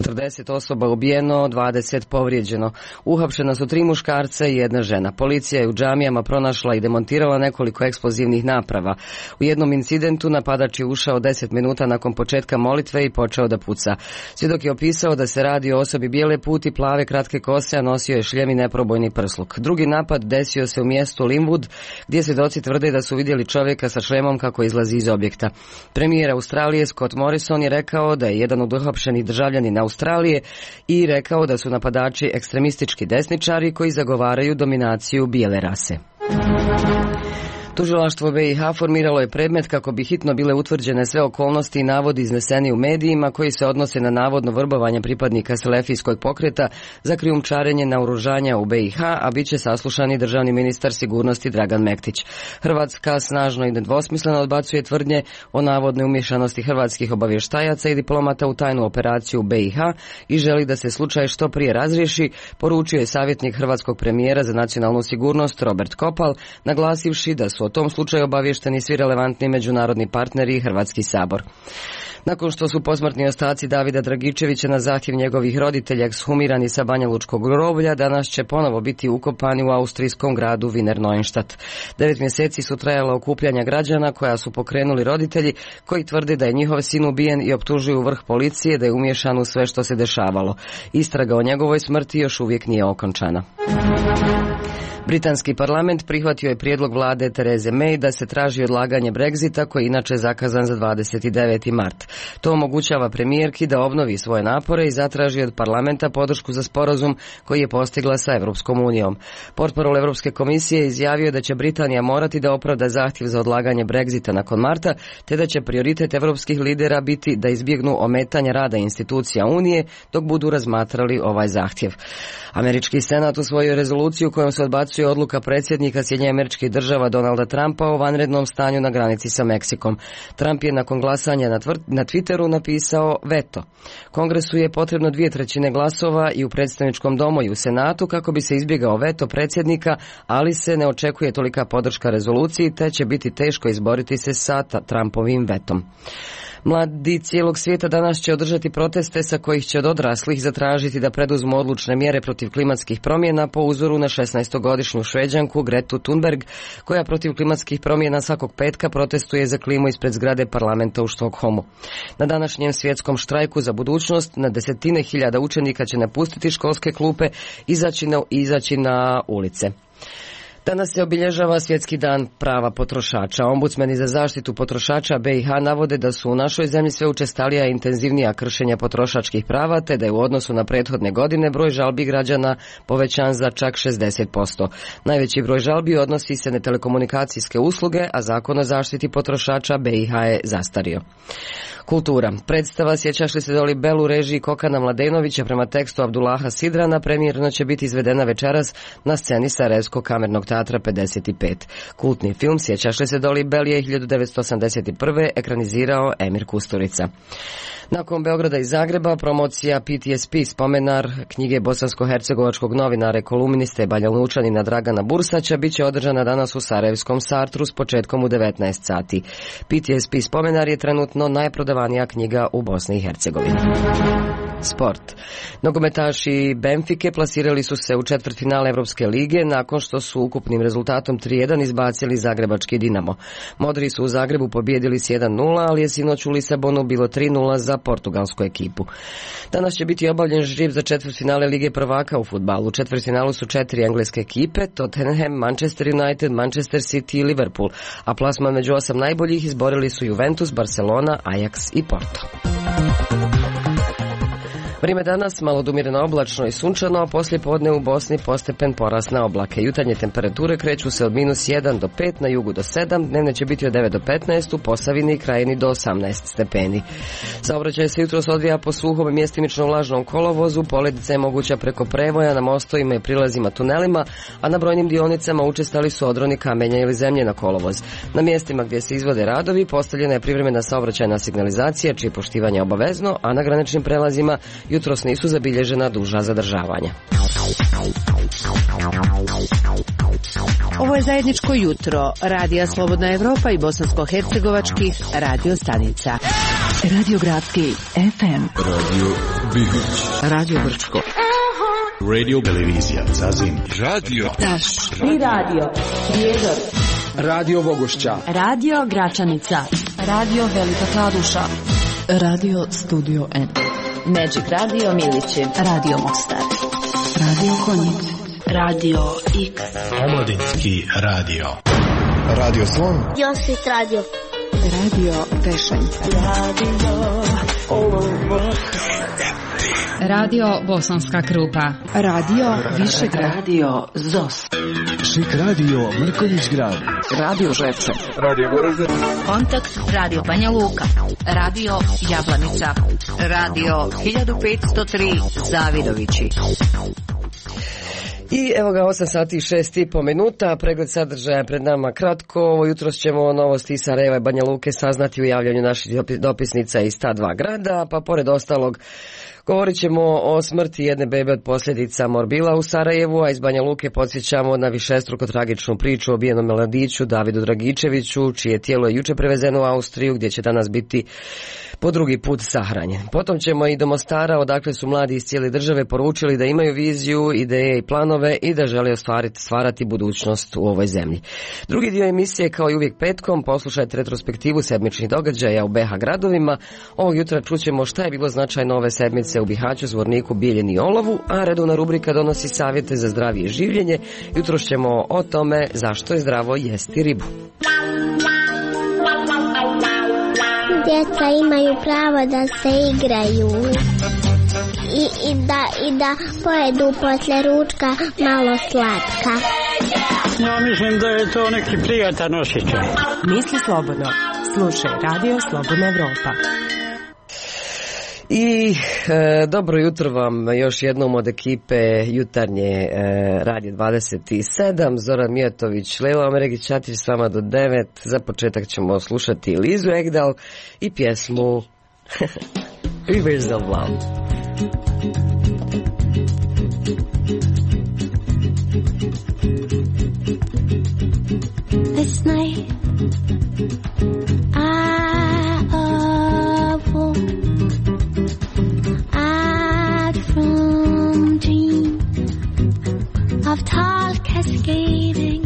40 osoba ubijeno, 20 povrijeđeno. Uhapšena su 3 muškarca i 1 žena. Policija je u džamijama pronašla i demontirala nekoliko eksplozivnih naprava. U jednom incidentu napadač je ušao 10 minuta nakon početka molitve i počeo da puca. Svjedok je opisao da se radi o osobi bijele puti, plave kratke kose, a nosio je šljem i neprobojni prsluk. Drugi napad desio se u mjestu Linwood, gdje svjedoci tvrde da su vidjeli čovjeka sa šljemom kako izlazi iz objekta. Premijer Australije Scott Morrison je rekao da je jedan od uhapšenih državljanin Australije i rekao da su napadači ekstremistički desničari koji zagovaraju dominaciju bijele rase. Tužilaštvo BiH formiralo je predmet kako bi hitno bile utvrđene sve okolnosti i navodi izneseni u medijima koji se odnose na navodno vrbovanje pripadnika selefijskog pokreta za krijumčarenje naoružanja u BiH, a bit će saslušani državni ministar sigurnosti Dragan Mektić. Hrvatska snažno i nedvosmisleno odbacuje tvrdnje o navodnoj umješanosti hrvatskih obavještajaca i diplomata u tajnu operaciju u BiH i želi da se slučaj što prije razriješi, poručio je savjetnik hrvatskog premijera za nacionalnu sigurnost Robert Kopal, naglasivši da su o tom slučaju obavješteni svi relevantni međunarodni partneri i Hrvatski sabor. Nakon što su posmrtni ostaci Davida Dragičevića na zahtjev njegovih roditelja ekshumirani sa Banjalučkog groblja, danas će ponovo biti ukopani u austrijskom gradu Wiener Neustadt. 9 mjeseci su trajala okupljanja građana koja su pokrenuli roditelji koji tvrde da je njihov sin ubijen i optužuju vrh policije da je umiješan u sve što se dešavalo. Istraga o njegovoj smrti još uvijek nije okončana. Britanski parlament prihvatio je prijedlog vlade Therese May da se traži odlaganje Brexita koji je inače zakazan za 29. mart. To omogućava premijerki da obnovi svoje napore i zatraži od parlamenta podršku za sporazum koji je postigla sa Europskom unijom. Portparol Europske komisije izjavio da će Britanija morati da opravda zahtjev za odlaganje Brexita nakon marta, te da će prioritet europskih lidera biti da izbjegnu ometanja rada institucija Unije dok budu razmatrali ovaj zahtjev. Američki senat usvojio rezoluciju kojom se odbacuje odluka predsjednika Sjedinjenih Američkih Država Donalda Trumpa o vanrednom stanju na granici sa Meksikom. Trump je nakon glasanja na Twitteru napisao veto. Kongresu je potrebno 2/3 glasova i u predstavničkom domu i u Senatu kako bi se izbjegao veto predsjednika, ali se ne očekuje tolika podrška rezoluciji te će biti teško izboriti se sa Trumpovim vetom. Mladi cijelog svijeta danas će održati proteste sa kojih će od odraslih zatražiti da preduzmu odlučne mjere protiv klimatskih promjena po uzoru na 16-godišnju Šveđanku Gretu Thunberg, koja protiv klimatskih promjena svakog petka protestuje za klimu ispred zgrade parlamenta u Štokholmu. Na današnjem svjetskom štrajku za budućnost na desetine hiljada učenika će napustiti školske klupe i izaći na ulice. Danas se obilježava Svjetski dan prava potrošača. Ombudsmeni za zaštitu potrošača BiH navode da su u našoj zemlji sve učestalija i intenzivnija kršenja potrošačkih prava, te da je u odnosu na prethodne godine broj žalbi građana povećan za čak 60%. Najveći broj žalbi odnosi se na telekomunikacijske usluge, a Zakon o zaštiti potrošača BiH je zastario. Kultura. Predstava Sjećaš li se Doli Bell u režiji Kokana Mladenovića prema tekstu Abdullaha Sidrana premijerno će biti izvedena večeras na sceni Sarajevskog kamernog teatra 55. Kultni film Sjećaš li se Doli Bell je 1981. ekranizirao Emir Kusturica. Nakon Beograda i Zagreba promocija PTSP spomenar knjige bosansko-hercegovačkog novinara i kolumniste Banjalučanina Dragana Bursaća bit će održana danas u Sarajevskom Sartru s početkom u 19 sati. PTSP spomenar je trenutno najprodavanija knjiga u Bosni i Hercegovini. Sport. Nogometaši Benfike plasirali su se u četvrtfinale Evropske lige nakon što su ukupnim rezultatom 3:1 izbacili zagrebački Dinamo. Modri su u Zagrebu pobijedili s 1:0, ali je sinoć u Lisabonu bilo 3:0 za portugalsku ekipu. Danas će biti obavljen žreb za četvrtfinale Lige prvaka u fudbalu. U četvrtfinalu su 4 engleske ekipe, Tottenham, Manchester United, Manchester City i Liverpool, a plasman među 8 najboljih izborili su Juventus, Barcelona, Ajax i Porto. Vrijeme danas malo umireno oblačno i sunčano, a poslije podne u Bosni postepen porast na oblake. Jutarnje temperature kreću se od -1 do 5, na jugu do 7, dnevne će biti od 9 do 15, u Posavini i Krajini do 18 stepeni. Saobraćaj se jutros odvija po suhom i mjestimično vlažnom kolovozu, poledica je moguća preko prevoja na mostovima i prilazima tunelima, a na brojnim dionicama učestali su odroni kamenja ili zemlje na kolovoz. Na mjestima gdje se izvode radovi postavljena je privremena saobraćajna signalizacija, čije poštivanje je obavezno, a na graničnim prelazima jutros nisu zabilježena duža zadržavanja. Ovo je zajedničko jutro Radija Slobodna Evropa i bosansko-hercegovačkih radio stanica. Radio Gradski FM, Radio Bihoć, Radio Brčko, Radio Televizija Zazin, Radio Taš i Radio Prijedor, Radio Vogošća, Radio Gračanica, Radio Velika Kladuša, Radio Studio N, Magic Radio Milići, Radio Mostar, Radio Konjic, Radio X, Omladinski radio, Radio Slon, Josit Radio, Radio Tešanjka, Radio Bosanska Krupa, Radio Višegrad, Radio Zos, Šik Radio Mrkonjić Grad, Radio Žepče, Radio Goražde, Kontakt Radio Banja Luka, Radio Jablanica, Radio 1503 Zavidovići. I evo ga 8 sati i 6,5 minuta, pregled sadržaja pred nama kratko. Ovo jutro ćemo novosti iz Sarajeva i Banja Luke saznati u javljanju naših dopisnica iz ta dva grada, pa pored ostalog govorit ćemo o smrti jedne bebe od posljedica morbila u Sarajevu, a iz Banja Luke podsjećamo na višestruko tragičnu priču o ubijenom mladiću Davidu Dragičeviću, čije tijelo je juče prevezeno u Austriju, gdje će danas biti po drugi put sahranjen. Potom ćemo i do Mostara, odakle su mladi iz cijele države poručili da imaju viziju, ideje i planove i da žele stvarati budućnost u ovoj zemlji. Drugi dio emisije, kao i uvijek petkom, poslušajte retrospektivu sedmičnih događaja u BiH gradovima. Ovog jutra čućemo šta je bilo značajno ove sedmice u Bihaću, Zvorniku, Bijeljini i Olovu, a redovna rubrika donosi savjete za zdravije življenje. Jutros ćemo o tome zašto je zdravo jesti ribu. Djeca imaju pravo da se igraju i da pojedu poslije ručka malo slatka. Ja mislim da je to neki prijatan osjećaj. Misli slobodno, slušaj Radio Slobodna Evropa. I dobro jutro vam još jednom od ekipe jutarnje Radio 27. Zoran Mijatović, Lejla Omeregić Čatić s vama do 9. Za početak ćemo slušati Lizu Egdal i pjesmu Rivers of Love. This night of tall cascading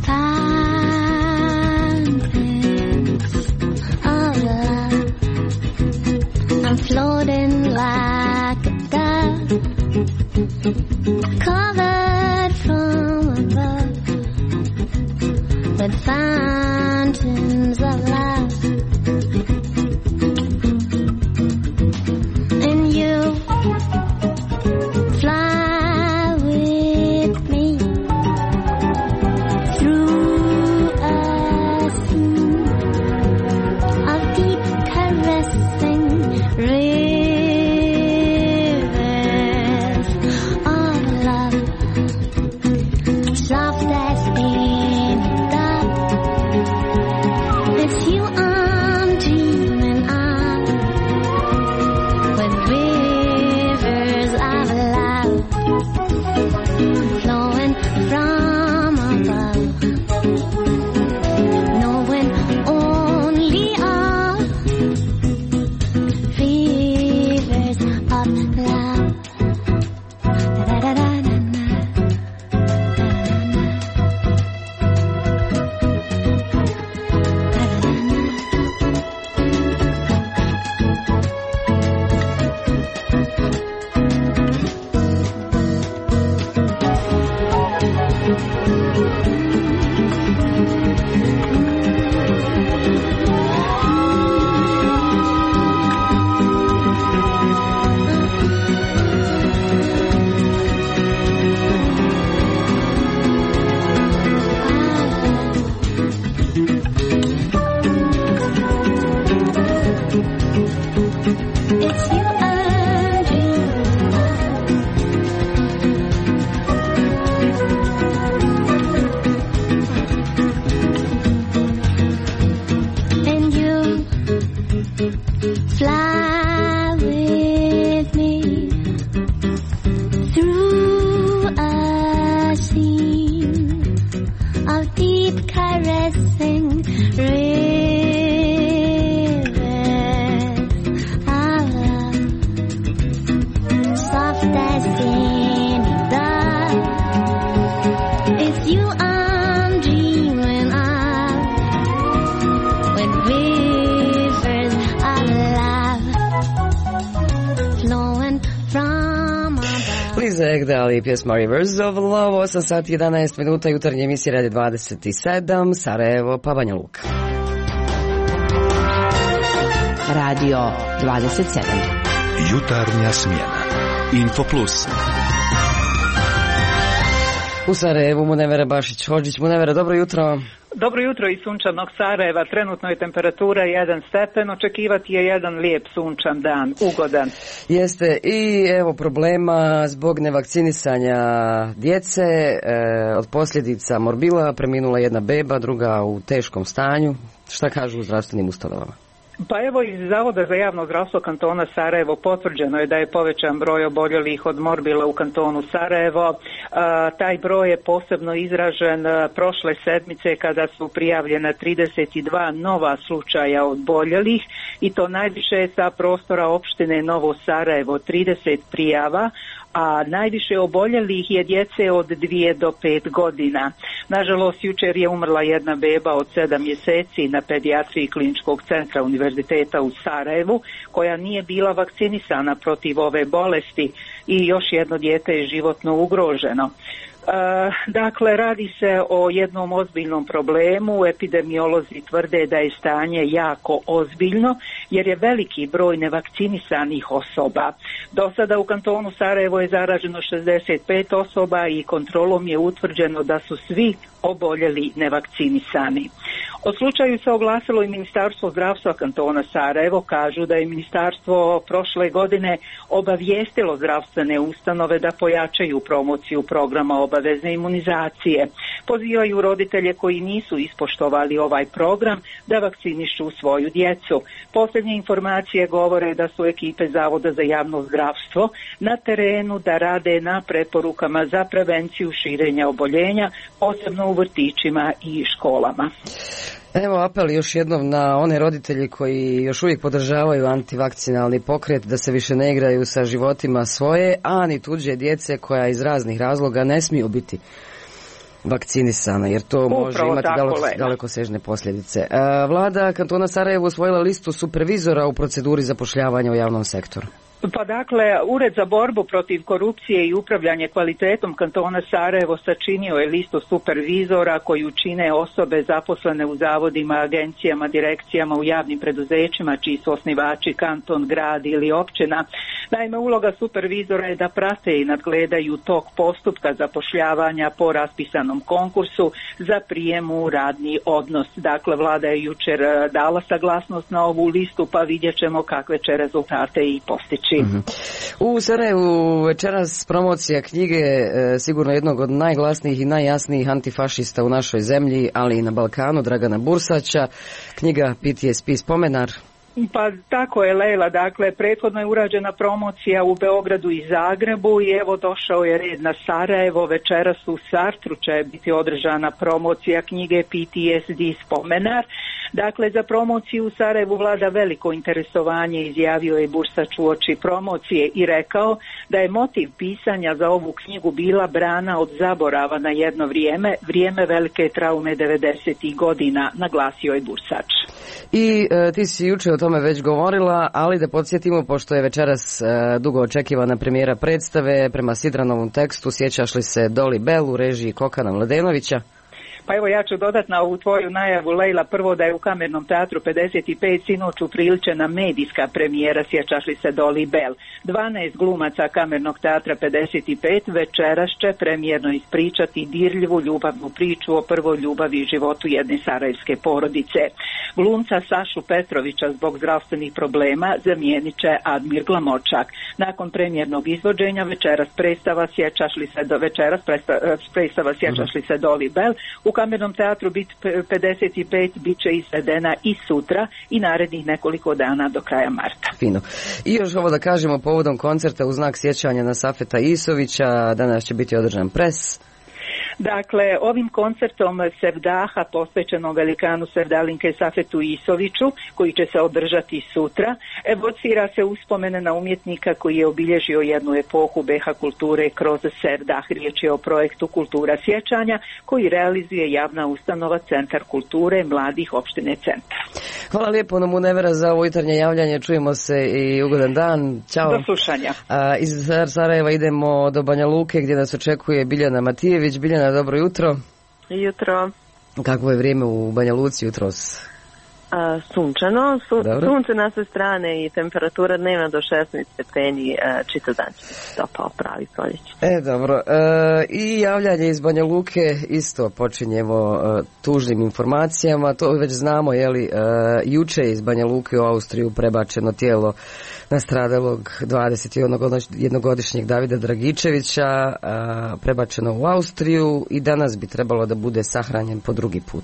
fountains of love. I'm floating like a dove, covered from above with fountains of love. And you fly Begdali, pjesma Rivers of Love, 8 sati 11 minuta, jutarnje emisije radi 27, Sarajevo, pa Banja Luka. Radio 27. Jutarnja smjena. Info Plus. U Sarajevu Munevera Bašić-Hodžić. Munevera, dobro jutro. Dobro jutro iz sunčanog Sarajeva. Trenutno je temperatura 1 stepen. Očekivati je jedan lijep sunčan dan, ugodan. Jeste, i evo problema zbog nevakcinisanja djece. Od posljedica morbila preminula jedna beba, druga u teškom stanju. Šta kažu u zdravstvenim ustanovama? Pa evo, iz Zavoda za javno zdravstvo kantona Sarajevo potvrđeno je da je povećan broj oboljelih od morbila u kantonu Sarajevo. Taj broj je posebno izražen prošle sedmice kada su prijavljena 32 nova slučaja oboljelih i to najviše sa prostora opštine Novo Sarajevo, 30 prijava, a najviše oboljelih je djece od 2 do 5 godina. Nažalost, jučer je umrla jedna beba od 7 mjeseci na pedijatriji Kliničkog centra Univerziteta u Sarajevu, koja nije bila vakcinisana protiv ove bolesti i još jedno dijete je životno ugroženo. Dakle, radi se o jednom ozbiljnom problemu. Epidemiolozi tvrde da je stanje jako ozbiljno jer je veliki broj nevakcinisanih osoba. Do sada u kantonu Sarajevo je zaraženo 65 osoba i kontrolom je utvrđeno da su svi oboljeli nevakcinisani. O slučaju se oglasilo i Ministarstvo zdravstva kantona Sarajevo. Kažu da je ministarstvo prošle godine obavijestilo zdravstvene ustanove da pojačaju promociju programa obavezne imunizacije. Pozivaju roditelje koji nisu ispoštovali ovaj program da vakcinišu svoju djecu. Posljednje informacije govore da su ekipe Zavoda za javno zdravstvo na terenu da rade na preporukama za prevenciju širenja oboljenja, posebno u vrtićima i školama. Evo apel još jednom na one roditelji koji još uvijek podržavaju antivakcinalni pokret da se više ne igraju sa životima svoje, a ni tuđe djece koja iz raznih razloga ne smiju biti vakcinisana, jer to može imati dalekosežne posljedice. Vlada kantona Sarajevo usvojila listu supervizora u proceduri zapošljavanja u javnom sektoru. Pa dakle, Ured za borbu protiv korupcije i upravljanje kvalitetom kantona Sarajevo sačinio je listu supervizora koju čine osobe zaposlene u zavodima, agencijama, direkcijama, u javnim preduzećima čiji su osnivači kanton, grad ili općina. Naime, uloga supervizora je da prate i nadgledaju tok postupka zapošljavanja po raspisanom konkursu za prijem u radni odnos. Dakle, vlada je jučer dala saglasnost na ovu listu, pa vidjet ćemo kakve će rezultate i postići. U Sarajevu večeras promocija knjige sigurno jednog od najglasnijih i najjasnijih antifašista u našoj zemlji, ali i na Balkanu, Dragana Bursača. Knjiga PTSP Spomenar. Pa tako je, Lejla. Dakle, prethodno je urađena promocija u Beogradu i Zagrebu i evo došao je red na Sarajevo. Večeras u Sartru će biti održana promocija knjige PTSD Spomenar. Dakle, za promociju u Sarajevu vlada veliko interesovanje, izjavio je Bursač uoči promocije i rekao da je motiv pisanja za ovu knjigu bila brana od zaborava na jedno vrijeme velike traume 90. godina, naglasio je Bursač. I ti si jučer o tome već govorila, ali da podsjetimo, pošto je večeras dugo očekivana premijera predstave prema Sidranovom tekstu, sjećaš li se Dolly Bell u režiji Kokana Mladenovića? Pa evo, ja ću dodati na ovu tvoju najavu, Lejla, prvo da je u Kamernom teatru 55 sinoć upriličena medijska premijera, sjećaš li se Dolly Bell. 12 glumaca Kamernog teatra 55 večeras će premijerno ispričati dirljivu ljubavnu priču o prvoj ljubavi i životu jedne sarajevske porodice. Glumca Sašu Petrovića zbog zdravstvenih problema zamijenit će Admir Glamočak. Nakon premijernog izvođenja večeras predstava Sjećaš li se Dolly Bell u Kamernom teatru 55 bit će izvedena i sutra i narednih nekoliko dana do kraja marta. Fino. I još ovo da kažemo, povodom koncerta u znak sjećanja na Safeta Isovića, danas će biti održan pres. Dakle, ovim koncertom Sevdaha posvećenom velikanu Sevdalinke Safetu Isoviću, koji će se održati sutra, evocira se uspomene na umjetnika koji je obilježio jednu epohu BiH kulture kroz Sevdah. Riječ je o projektu Kultura sjećanja koji realizuje javna ustanova Centar kulture mladih opštine Centar. Hvala lijepo nam Munevera za ovo jutarnje javljanje. Čujemo se i ugodan dan. Ćao. Do slušanja. Iz Sarajeva idemo do Banja Luke gdje nas očekuje Biljana Matijević. Biljana, dobro jutro. Jutro. Kakvo je vrijeme u Banja Luci jutros? Sunčano, sunce na sve strane i temperatura dnevna do 16 stepeni, čitav dan će se topao, pravi proljeće. Dobro. I javljanje iz Banja Luke isto počinjemo tužnim informacijama, to već znamo, juče iz Banja Luke u Austriju prebačeno tijelo nastradalog 21-godišnjeg Davida Dragičevića, prebačeno u Austriju i danas bi trebalo da bude sahranjen po drugi put.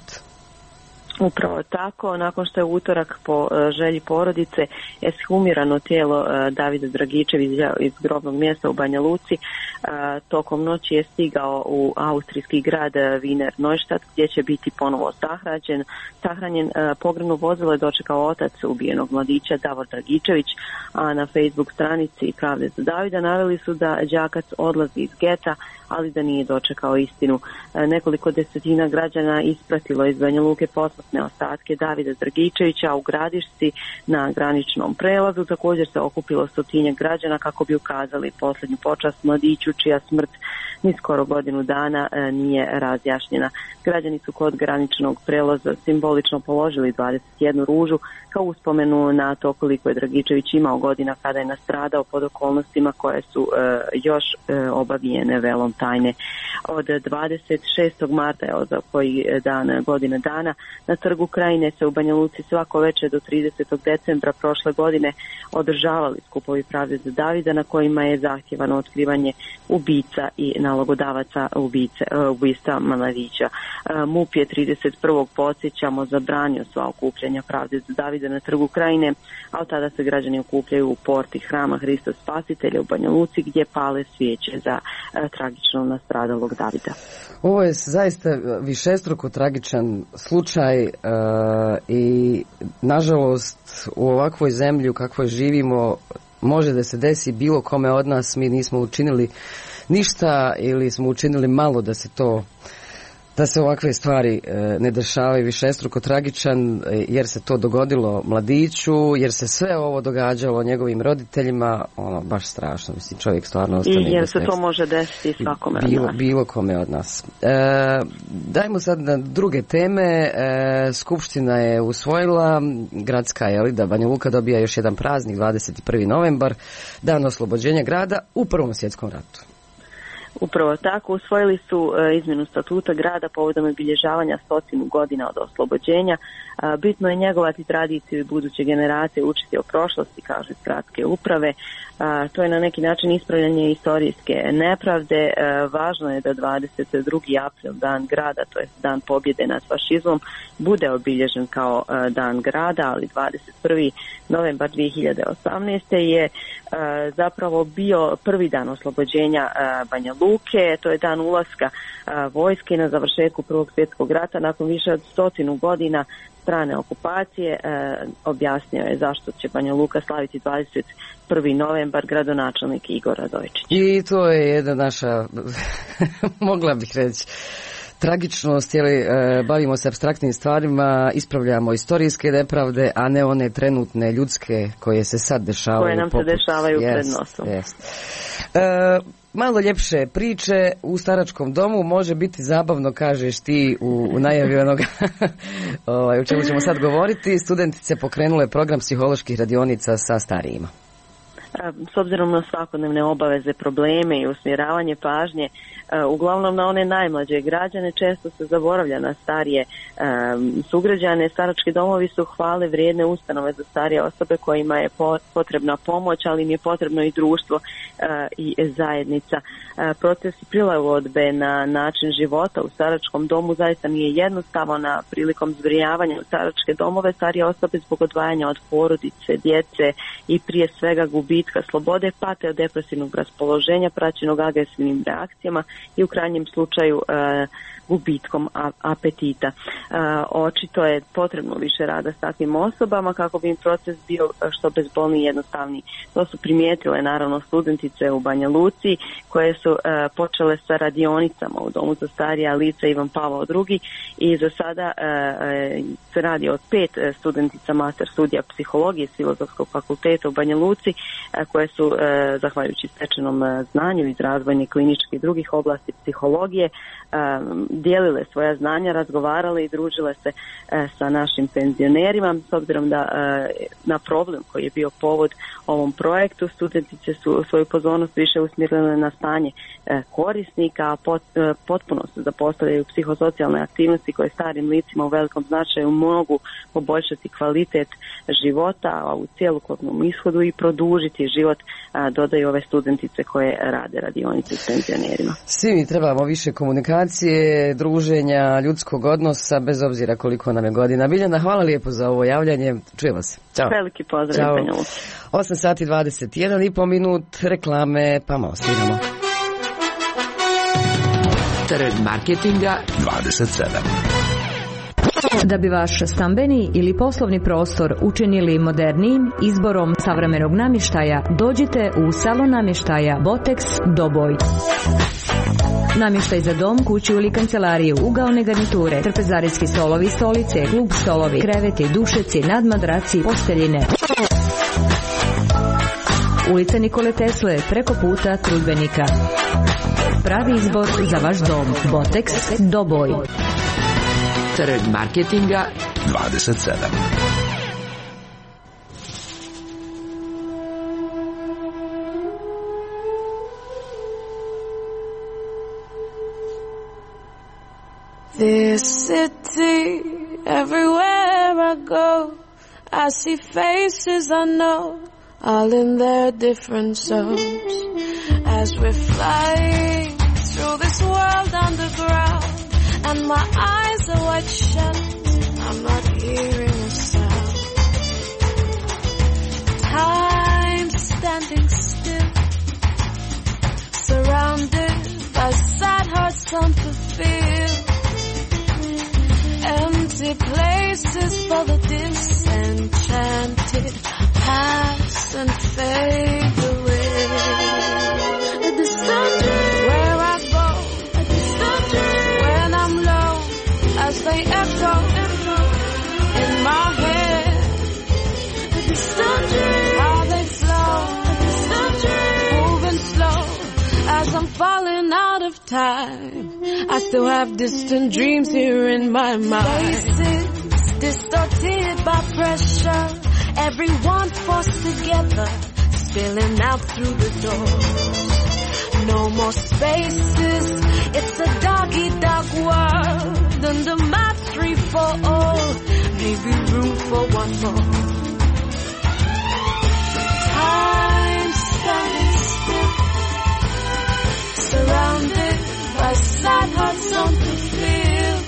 Upravo tako, nakon što je utorak po želji porodice ekshumirano tijelo Davida Dragičevića iz grobnog mjesta u Banja Luci, tokom noći je stigao u austrijski grad Wiener Neustadt gdje će biti ponovo sahranjen. Pogrebno vozilo je dočekao otac ubijenog mladića Davor Dragičević, a na Facebook stranici Pravde za Davida naveli su da đakac odlazi iz geta, ali da nije dočekao istinu. Nekoliko desetina građana ispratilo iz Banja Luke posmrtne ostatke Davida Dragičevića u Gradišci na graničnom prelazu. Također se okupilo 100-tinjak građana kako bi ukazali posljednju počast mladiću čija smrt ni skoro godinu dana nije razjašnjena. Građani su kod graničnog prelaza simbolično položili 21 ružu kao uspomenu na to koliko je Dragičević imao godina kada je nastradao pod okolnostima koje su još obavijene velom tajne. Od 26. marta, za koji dan godine dana, na Trgu Krajine se u Banja Luci svako večer do 30. decembra prošle godine održavali skupovi Pravde za Davida na kojima je zahtjevano otkrivanje ubica i nalogodavaca ubistva mladića. MUP je 31. podsjećamo zabranio sva okupljanja Pravde za Davida na Trgu Krajine, a od tada se građani okupljaju u porti Hrama Hrista Spasitelja u Banja Luci gdje pale svijeće za tragično nastradalog Davida. Ovo je zaista višestruko tragičan slučaj i nažalost u ovakvoj zemlji u kakvoj živimo može da se desi bilo kome od nas. Mi nismo učinili ništa ili smo učinili malo da se ovakve stvari ne dešavaju. Višestruko tragičan jer se to dogodilo mladiću, jer se sve ovo događalo njegovim roditeljima, baš strašno, mislim, čovjek stvarno ostane. I jer se to može desiti svakome od nas. Bilo kome od nas. Dajmo sad na druge teme. Skupština je usvojila, gradska, da Banja Luka dobija još jedan praznik, 21. novembar, dan oslobođenja grada u Prvom svjetskom ratu. Upravo tako, usvojili su izmjenu statuta grada povodom obilježavanja 100 godina od oslobođenja. Bitno je njegovati tradiciju i buduće generacije učiti o prošlosti, kaže iz gradske uprave. To je na neki način ispravljanje historijske nepravde. Važno je da 22. april, dan grada, to je dan pobjede nad fašizmom, bude obilježen kao dan grada, ali 21. novembar 2018. je zapravo bio prvi dan oslobođenja Banja Luke. To je dan ulaska vojske na završetku Prvog svjetskog rata nakon više od 100 godina strane okupacije. Objasnio je zašto će Banja Luka slaviti 21. novembar gradonačelnik Igor Radojčić. I to je jedna naša, mogla bih reći, tragičnost, bavimo se apstraktnim stvarima, ispravljamo istorijske nepravde, a ne one trenutne ljudske koje se sad dešavaju. Koje nam se dešavaju pred nosom. Malo ljepše priče u staračkom domu, može biti zabavno, kažeš ti u najavi onoga o čemu ćemo sad govoriti. Studentice pokrenule program psiholoških radionica sa starijima. S obzirom na svakodnevne obaveze, probleme i usmjeravanje pažnje, uglavnom na one najmlađe građane, često se zaboravlja na starije sugrađane. Starački domovi su hvale vrijedne ustanove za starije osobe kojima je potrebna pomoć, ali im je potrebno i društvo i zajednica. Proces prilagodbe na način života u staračkom domu zaista nije jednostavan. Prilikom zbrinjavanja u staračke domove starije osobe zbog odvajanja od porodice, djece i prije svega gubitka gubitka slobode, pate od depresivnog raspoloženja praćenog agresivnim reakcijama i u krajnjem slučaju gubitkom apetita. Očito je potrebno više rada s takvim osobama kako bi im proces bio što bezbolniji i jednostavniji. To su primijetile naravno studentice u Banja Luci koje su počele sa radionicama u Domu za starija lica Ivan Pavao II i za sada se radi od 5 studentica master studija psihologije s Filozofskog fakulteta u Banja Luci koje su zahvaljujući stečenom znanju iz razvojne, kliničke i drugih oblasti psihologije dijelile svoja znanja, razgovarale i družile se sa našim penzionerima. S obzirom da na problem koji je bio povod ovom projektu, studentice su svoju pozornost više usmjerile na stanje korisnika, a potpuno se zapostavljaju psihosocijalne aktivnosti koje starim licima u velikom značaju mogu poboljšati kvalitet života, a u cjelokupnom ishodu i produžiti život, dodaju ove studentice koje rade radionice s penzionerima. Svi mi trebamo više komunikacije, druženja, ljudskog odnosa, bez obzira koliko nam je godina. Biljana, hvala lijepo za ovo javljanje. Čujemo se. Ćao. Veliki pozdrav. 8 sati 21,5 minut, reklame, pa malo sviramo. Trend marketinga 27. Da bi vaš stambeni ili poslovni prostor učinili modernijim izborom savremenog namještaja, dođite u salon namještaja Botex Doboj. Namještaj za dom, kuću ili kancelariju, ugaone garniture, trpezarijski stolovi, stolice, klub stolovi, kreveti, dušeci, nadmadraci, posteljine. Ulica Nikole Tesle, preko puta Trudbenika. Pravi izbor za vaš dom. Botex Doboj. Trend marketinga 27. This city, everywhere I go, I see faces I know, all in their different souls. As we're flying through this world underground, and my eyes are wide shut, I'm not hearing a sound. Time standing still, surrounded by sad hearts on the field. Empty places for the disenchanted pass and fade away. A distant dream where I go, a distant dream when I'm low, as they echo in my head. A distant dream how they flow, a distant dream moving slow as I'm falling out of time. I still have distant dreams here in my mind. Faces distorted by pressure, everyone forced together, spilling out through the doors. No more spaces, it's a dog-eat-dog world, and a map 3 for all, maybe room for one more. Time standing still, surrounded by sad hearts on the field.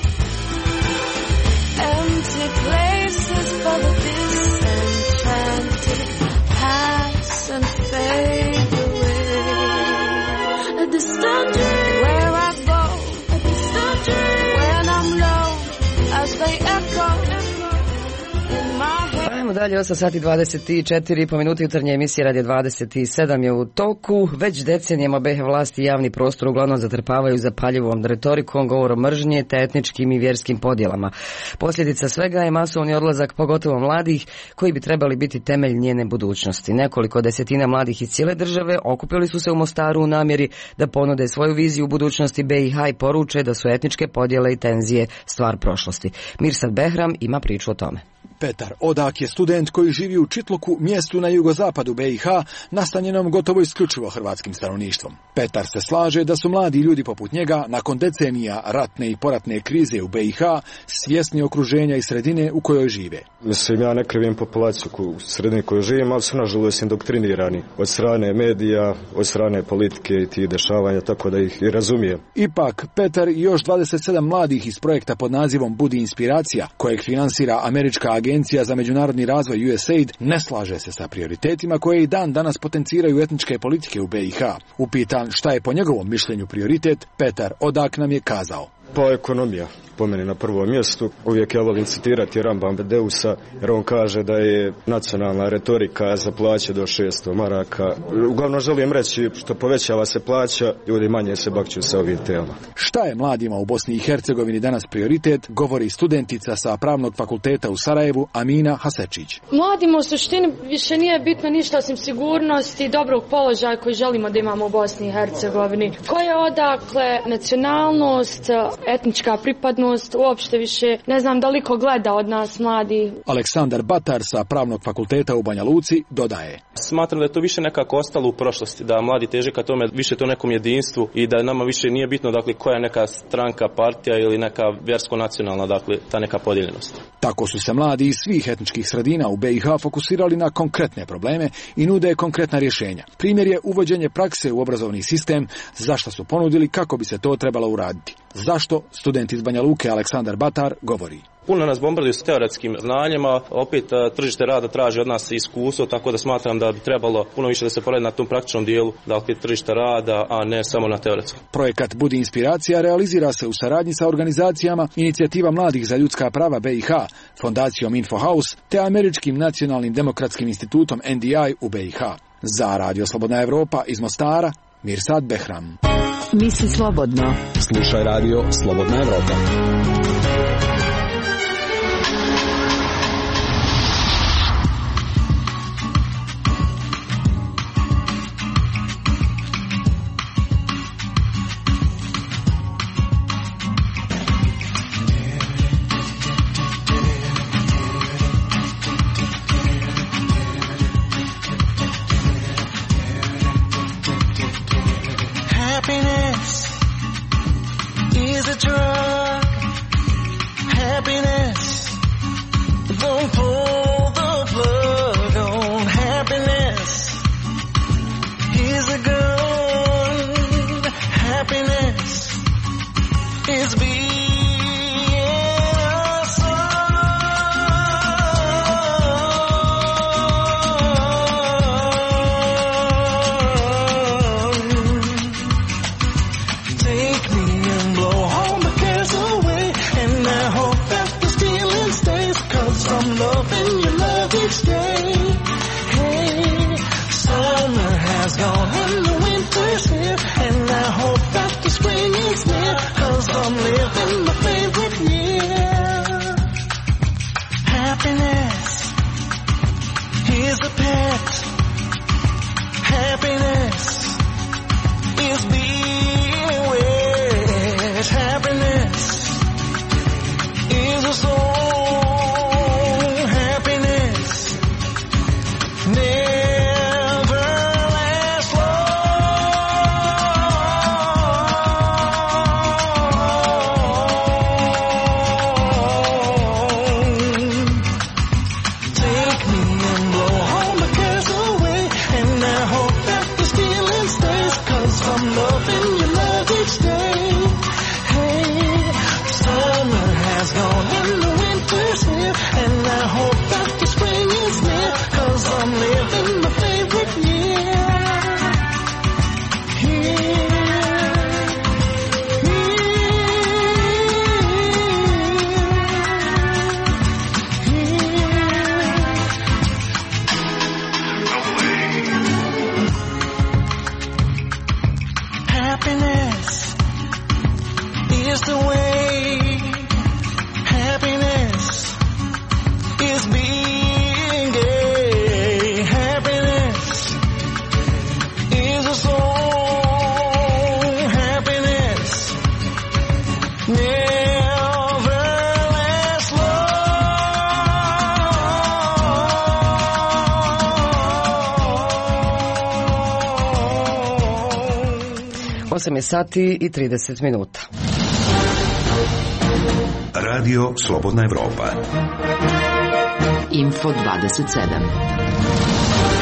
Empty places for the disenchanted pass and fade away. A distant dream where I go, a distant dream when I'm low, as they echo in my head. Ajmo dalje, 8 sati 24,5 minuti, jutarnje emisije Radio 27 je u toku. Već decenijama BiH vlasti i javni prostor uglavnom zatrpavaju zapaljivom retorikom, govorom mržnje te etničkim i vjerskim podjelama. Posljedica svega je masovni odlazak, pogotovo mladih, koji bi trebali biti temelj njene budućnosti. Nekoliko desetina mladih iz cijele države okupili su se u Mostaru u namjeri da ponude svoju viziju budućnosti BiH i poruče da su etničke podjele i tenzije stvar prošlosti. Mirsad Behram ima priču o tome. Petar Odak je student koji živi u Čitluku, mjestu na jugozapadu BiH, nastanjenom gotovo isključivo hrvatskim stanovništvom. Petar se slaže da su mladi ljudi poput njega, nakon decenija ratne i poratne krize u BiH, svjesni okruženja i sredine u kojoj žive. Mislim, ja ne krivim populaciju u sredini koju živim, ali su nažalost indoktrinirani od strane medija, od strane politike i tih dešavanja, tako da ih i razumijem. Ipak, Petar i još 27 mladih iz projekta pod nazivom Budi inspiracija, kojeg finansira američka agencija Agencija za međunarodni razvoj USAID ne slaže se sa prioritetima koje i dan danas potenciraju etničke politike u BiH. Upitan šta je po njegovom mišljenju prioritet, Petar Odak nam je kazao. Pa ekonomija, po meni na prvom mjestu. Uvijek ja volim citirati Rambam Bedeusa, jer on kaže da je nacionalna retorika za plaće do 600 maraka. Uglavnom želim reći što povećava se plaća, ljudi manje se bakću sa ovim temama. Šta je mladima u Bosni i Hercegovini danas prioritet, govori studentica sa Pravnog fakulteta u Sarajevu, Amina Hasečić. Mladima u suštini više nije bitno ništa osim sigurnosti i dobrog položaja koji želimo da imamo u Bosni i Hercegovini. Ko je odakle, nacionalnost, etnička pripadnost, uopšte više ne znam da li ko gleda od nas mladi. Aleksandar Batar sa Pravnog fakulteta u Banja Luci dodaje. Smatram da je to više nekako ostalo u prošlosti, da mladi teže ka tome više to nekom jedinstvu i da nama više nije bitno dakle koja je neka stranka, partija ili neka vjersko-nacionalna, dakle ta neka podijeljenost. Tako su se mladi iz svih etničkih sredina u BiH fokusirali na konkretne probleme i nude konkretna rješenja. Primjer je uvođenje prakse u obrazovni sistem, zašto su ponudili kako bi se to trebalo uraditi. Zašto? Student iz Banja Luke Aleksandar Batar govori. Puno nas bombarduju s teoretskim znanjima, opet tržište rada traži od nas iskustvo, tako da smatram da bi trebalo puno više da se poradi na tom praktičnom dijelu, dakle tržišta rada, a ne samo na teoretskom. Projekat Budi inspiracija realizira se u saradnji sa organizacijama Inicijativa mladih za ljudska prava BiH, Fondacijom Infohouse te Američkim nacionalnim demokratskim institutom NDI u BiH. Za Radio Slobodna Evropa iz Mostara, Mirsad Behram. Misli slobodno. Slušaj Radio Slobodna Evropa. Osam je sati i 30 minuta. Radio Slobodna Evropa. Info 27.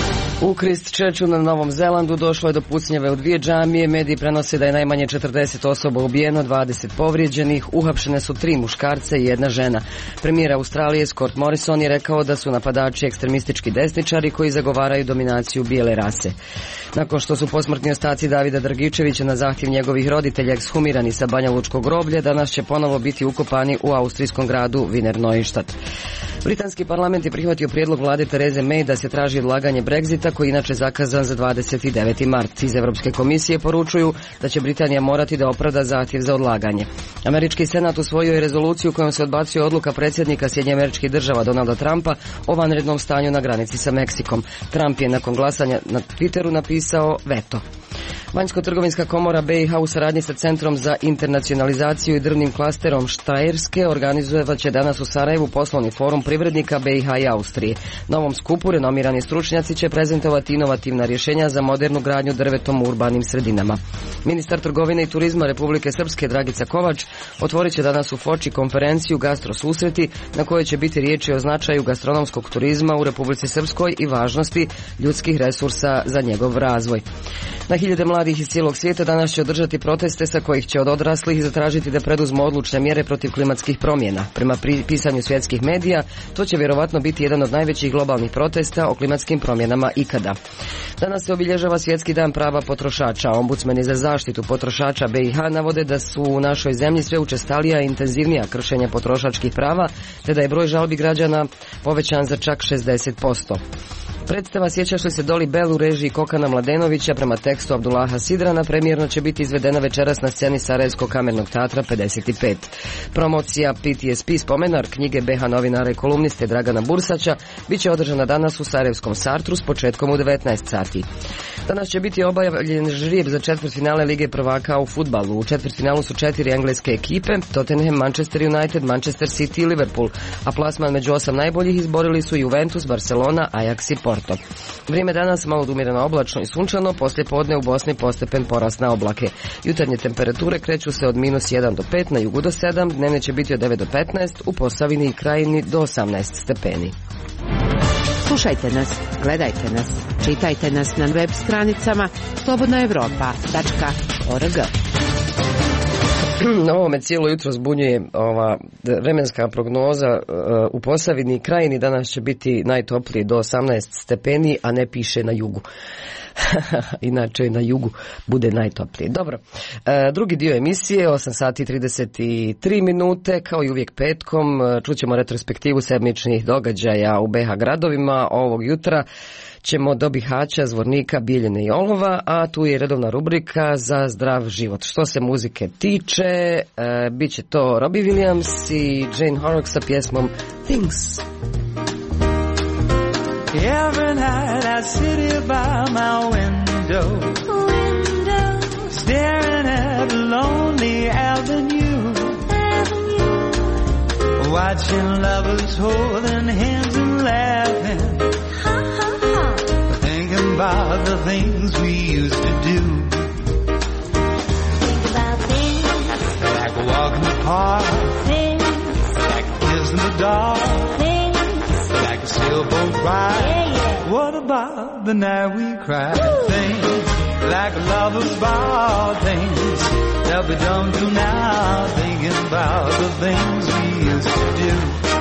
U Christchurchu na Novom Zelandu došlo je do pucnjave u 2 džamije. Mediji prenose da je najmanje 40 osoba ubijeno, 20 povrijeđenih, uhapšene su 3 muškarca i 1 žena. Premijer Australije Scott Morrison je rekao da su napadači ekstremistički desničari koji zagovaraju dominaciju bijele rase. Nakon što su posmrtni ostaci Davida Dragičevića na zahtjev njegovih roditelja ekshumirani sa Banja Lučkog groblja, danas će ponovo biti ukopani u austrijskom gradu Wiener Neustadt. Britanski parlament je prihvatio prijedlog vlade Tereze May da se traži odlaganje Brexita, koji je inače zakazan za 29. mart. Iz Europske komisije poručuju da će Britanija morati da opravda zahtjev za odlaganje. Američki senat usvojio je rezoluciju kojom se odbacuje odluka predsjednika Sjedinjenih Američkih Država Donalda Trumpa o vanrednom stanju na granici sa Meksikom. Trump je nakon glasanja na Twitteru napisao veto. Vanjsko-trgovinska komora BiH u saradnji sa Centrom za internacionalizaciju i drvnim klasterom Štajerske organizovat će danas u Sarajevu poslovni forum privrednika BiH i Austrije. Na ovom skupu renomirani stručnjaci će prezentovati inovativna rješenja za modernu gradnju drvetom u urbanim sredinama. Ministar trgovine i turizma Republike Srpske Dragica Kovač otvorit će danas u Foči konferenciju Gastro susreti, na kojoj će biti riječi o značaju gastronomskog turizma u Republici Srpskoj i važnosti ljudskih resursa za njegov razvoj. Na hiljade mladih iz cijelog svijeta danas će održati proteste sa kojih će od odraslih zatražiti da preduzmu odlučne mjere protiv klimatskih promjena. Prema pisanju svjetskih medija, to će vjerovatno biti jedan od najvećih globalnih protesta o klimatskim promjenama ikada. Danas se obilježava Svjetski dan prava potrošača. Ombudsmeni za zaštitu potrošača BiH navode da su u našoj zemlji sve učestalija i intenzivnija kršenja potrošačkih prava, te da je broj žalbi građana povećan za čak 60%. Predstava Sjećaš li se Doli Bell u režiji Kokana Mladenovića prema tekstu Abdullaha Sidrana premijerno će biti izvedena večeras na sceni Sarajevskog kamernog teatra 55. Promocija PTSP spomenar knjige BiH novinara i kolumniste Dragana Bursaća bit će održana danas u Sarajevskom Sartru s početkom u 19 sati. Danas će biti obavljen žrijeb za četvrtfinale Lige prvaka u fudbalu. U četvrtfinalu su 4 engleske ekipe, Tottenham, Manchester United, Manchester City i Liverpool, a plasman među 8 najboljih izborili su Juventus, Barcelona, Ajax i Porto. Vrijeme danas malo umjereno oblačno i sunčano, poslije podne u Bosni postepen porast na oblake. Jutarnje temperature kreću se od -1 do 5, na jugu do 7, dnevne će biti od 9 do 15, u Posavini i Krajini do 18 stepeni. Slušajte nas, gledajte nas, čitajte nas na web stranicama slobodnaevropa.org. Ovo me cijelo jutro zbunjuje ova vremenska prognoza. U Posavini i Krajini danas će biti najtoplije do 18 stepeni, a ne piše na jugu. Inače na jugu bude najtoplije. Dobro, drugi dio emisije, 8 sati 33 minute, kao i uvijek petkom, čućemo retrospektivu sedmičnih događaja u BiH gradovima. Ovog jutra ćemo do Bihaća, Zvornika, Bijeljine i Olova, a tu je redovna rubrika za zdrav život. Što se muzike tiče, bit će to Robbie Williams i Jane Horrocks sa pjesmom Things. Every night I sit here by my window, staring at a lonely avenue, watching lovers holding hands and laughing, thinking about the things we used to do. Think about things like a walk in the park, things like a kiss in the dark, things like a sailboat ride. What about the night we cried? Things like a lover's ball, things that we don't do now. Thinking about the things we used to do.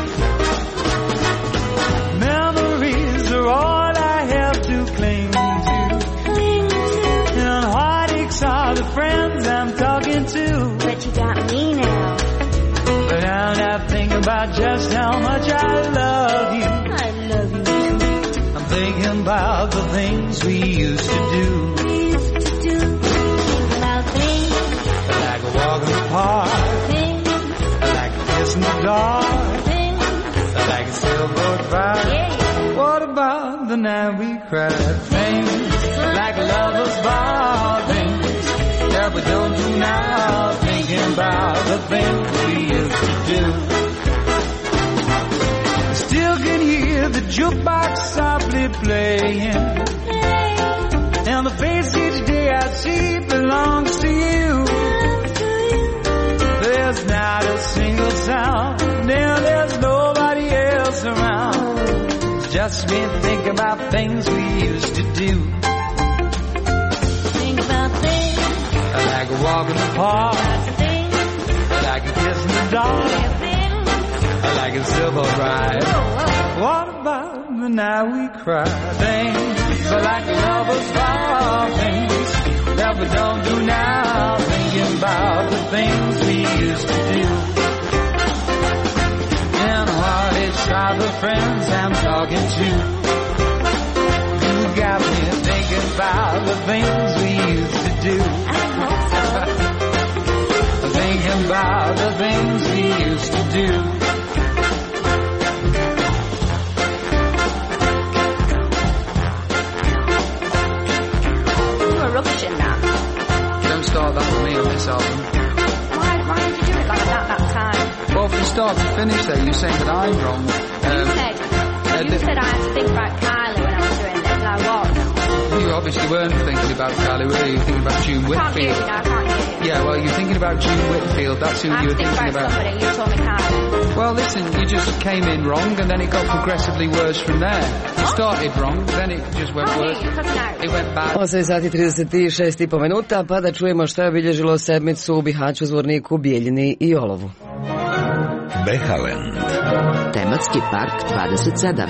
Memories are all I have to cling to. And heartaches are the friends I'm talking to. But you got me now. But now I think about just how much I love you. I love you too. I'm thinking about the things we used to do. Think about things Like a walk in the park, things like a kiss in the dark, things like a sailboat ride. What about the night we cried? Things like a lover's ball, things that we don't do now. Thinking about the things we used to do. I still can hear the jukebox softly playing, and the face each day I see belongs to you. There's not a single sound, and there's nobody else around. It's just lets me think about things we used to do. Think about things. Like a walk in the park. Like a kiss in the dark. Like a silver ride. What about the night we cry? Things like lovers vow, things that we don't do now. Thinking about the things we used to do. And what it's other friends I'm talking to. You got me thinking about the things we used to do. Thinking about the things we used to do. Rubbish in that. Don't start that with me on this album. Why did you do it like that time? Well, from start to finish there, you're saying that I'm wrong. You said I had to think about Kylie when I was doing this, and I was. You obviously weren't thinking about Kylie, were you? You were thinking about June Whitfield. I can't hear you. Yeah, well, you're thinking about June Whitfield. That's who you were thinking about. Somebody, you told me Kylie. Well, listen, you just came in wrong, and then it got progressively worse from there. You started wrong, then it just went worse. It went bad. 8 sati 36,5 minuta, pa da čujemo što je obilježilo sedmicu u Bihaću, Zvorniku, Bijeljini i Olovu. Behaland. Tematski park 27.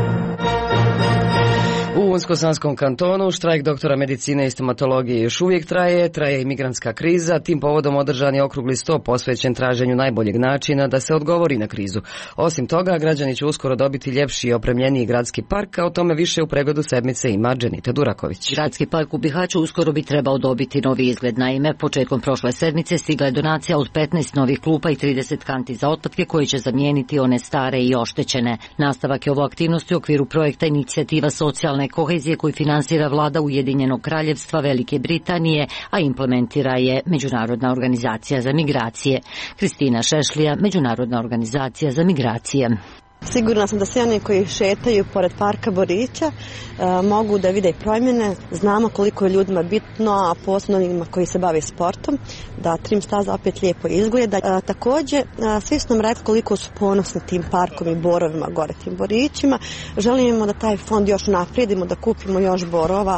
U Unsko-Sanskom kantonu štrajk doktora medicine i stomatologije još uvijek traje i migrantska kriza. Tim povodom održan je okrugli sto posvećen traženju najboljeg načina da se odgovori na krizu. Osim toga, građani će uskoro dobiti ljepši i opremljeniji gradski park, a o tome više u pregledu sedmice ima Dženita Duraković. Gradski park u Bihaću uskoro bi trebao dobiti novi izgled. Naime, početkom prošle sedmice stigla je donacija od 15 novih klupa i 30 kanti za otpadke koji će zamijeniti one stare i oštećene. Nastavak je ovo aktivnosti u okviru projekta Inicijativa socijalne kohezije koju finansira vlada Ujedinjenog kraljevstva Velike Britanije, a implementira je Međunarodna organizacija za migracije. Kristina Šešlija, Međunarodna organizacija za migracije. Sigurna sam da svi oni koji šetaju pored parka Borića mogu da vide promjene. Znamo koliko je ljudima bitno, a posebno onima koji se bave sportom, da trim staza opet lijepo izgleda. Također, svi su nam rekli koliko su ponosni tim parkom i borovima gore tim Borićima. Želimo da taj fond još naprijedimo, da kupimo još borova.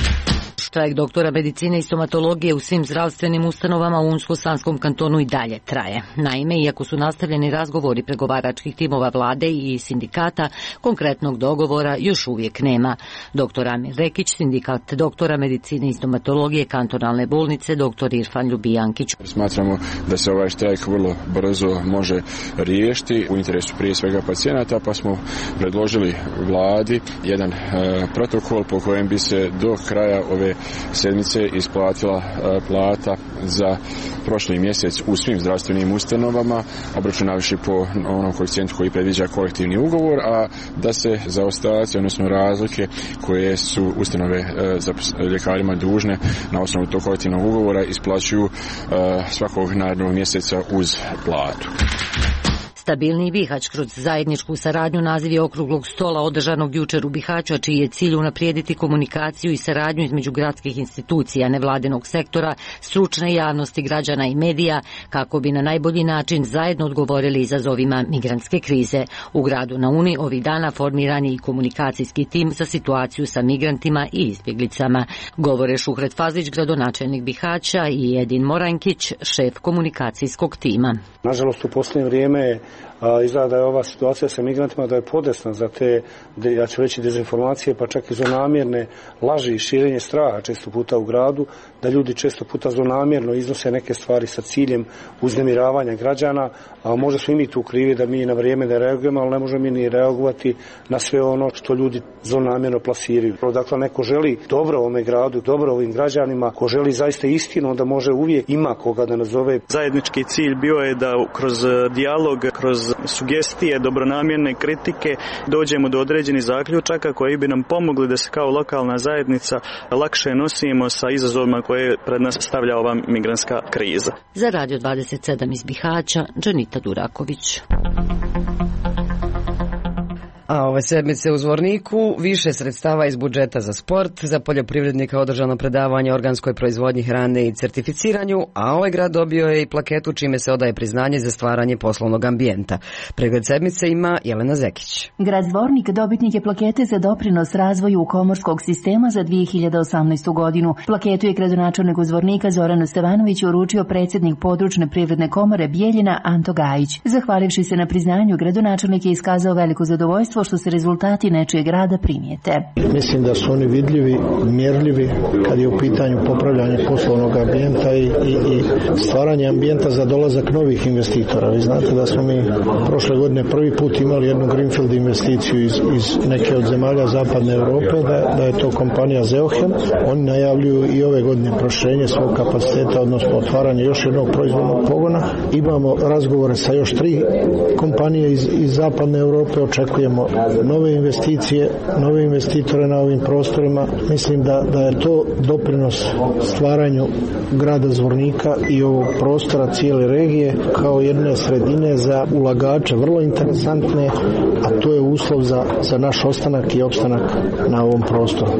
Štrajk doktora medicine i stomatologije u svim zdravstvenim ustanovama u Unsko-Sanskom kantonu i dalje traje. Naime, iako su nastavljeni razgovori pregovaračkih timova vlade i sindikata, konkretnog dogovora još uvijek nema. Dr. Amir Rekić, sindikat doktora medicine i stomatologije kantonalne bolnice, dr. Irfan Ljubijankić. Smatramo da se ovaj štrajk vrlo brzo može riješiti u interesu prije svega pacijenata, pa smo predložili vladi jedan protokol po kojem bi se do kraja ove sedmice isplatila plata za prošli mjesec u svim zdravstvenim ustanovama, obračunavši po onom koeficijentu koji predviđa kolektivni ugovor, a da se zaostaci, odnosno razlike koje su ustanove za ljekarima dužne na osnovu tog kolektivnog ugovora isplaćuju svakog narednog mjeseca uz platu. Stabilniji Bihać kroz zajedničku saradnju naziv je okruglog stola održanog jučer u Bihaću, a čiji je cilj unaprijediti komunikaciju i saradnju između gradskih institucija, nevladinog sektora, stručne javnosti, građana i medija, kako bi na najbolji način zajedno odgovorili izazovima migrantske krize. U gradu na Uni ovih dana formiran je i komunikacijski tim za situaciju sa migrantima i izbjeglicama. Govore Šuhret Fazlić, gradonačelnik Bihaća, i Edin Morankić, šef komunikacijskog tima. Nažalost, u posljednje vrijeme izgleda da je ova situacija sa migrantima da je podesna za te, ja ću reći, dezinformacije, pa čak i zlonamjerne laži i širenje straha često puta u gradu, da ljudi često puta zlonamjerno iznose neke stvari sa ciljem uznemiravanja građana, a možda su i mi tu krivi da mi na vrijeme da reagujemo, ali ne možemo mi ni reagovati na sve ono što ljudi zlonamjerno plasiraju. Dakle, neko želi dobro ovome gradu, dobro ovim građanima, ko želi zaista istinu, onda može uvijek ima koga da nazove. Zajednički cilj bio je da kroz dijalog, kroz sugestije, dobronamjerne kritike dođemo do određenih zaključaka koji bi nam pomogli da se kao lokalna zajednica lakše nosimo sa izazovima koje pred nas stavlja ova migrantska kriza. Za Radio 27 iz Bihaća, Dženita Duraković. A ove sedmice u Zvorniku više sredstava iz budžeta za sport, za poljoprivrednika održano predavanje o organskoj proizvodnji hrane i certificiranju, a ovaj grad dobio je i plaketu čime se odaje priznanje za stvaranje poslovnog ambijenta. Pregled sedmice ima Jelena Zekić. Grad Zvornik dobitnik je plakete za doprinos razvoju komorskog sistema za 2018. godinu. Plaketu je gradonačelniku Zvornika Zoranu Stevanoviću uručio predsjednik područne privredne komore Bijeljina Anto Gajić. Zahvalivši se na priznanju, gradonačelnik je iskazao veliko zadovoljstvo što se rezultati nečijeg rada primijete. Mislim da su oni vidljivi, mjerljivi kad je u pitanju popravljanje poslovnog ambijenta i stvaranje ambijenta za dolazak novih investitora. Vi znate da smo mi prošle godine prvi put imali jednu greenfield investiciju iz neke od zemalja zapadne Europe, da je to kompanija Zeohem. Oni najavljuju i ove godine proširenje svog kapaciteta, odnosno otvaranje još jednog proizvodnog pogona. Imamo razgovore sa još 3 kompanije iz zapadne Europe, očekujemo nove investicije, nove investitore na ovim prostorima. Mislim da je to doprinos stvaranju grada Zvornika i ovog prostora cijele regije kao jedne sredine za ulagače vrlo interesantne, a to je uslov za naš ostanak i opstanak na ovom prostoru.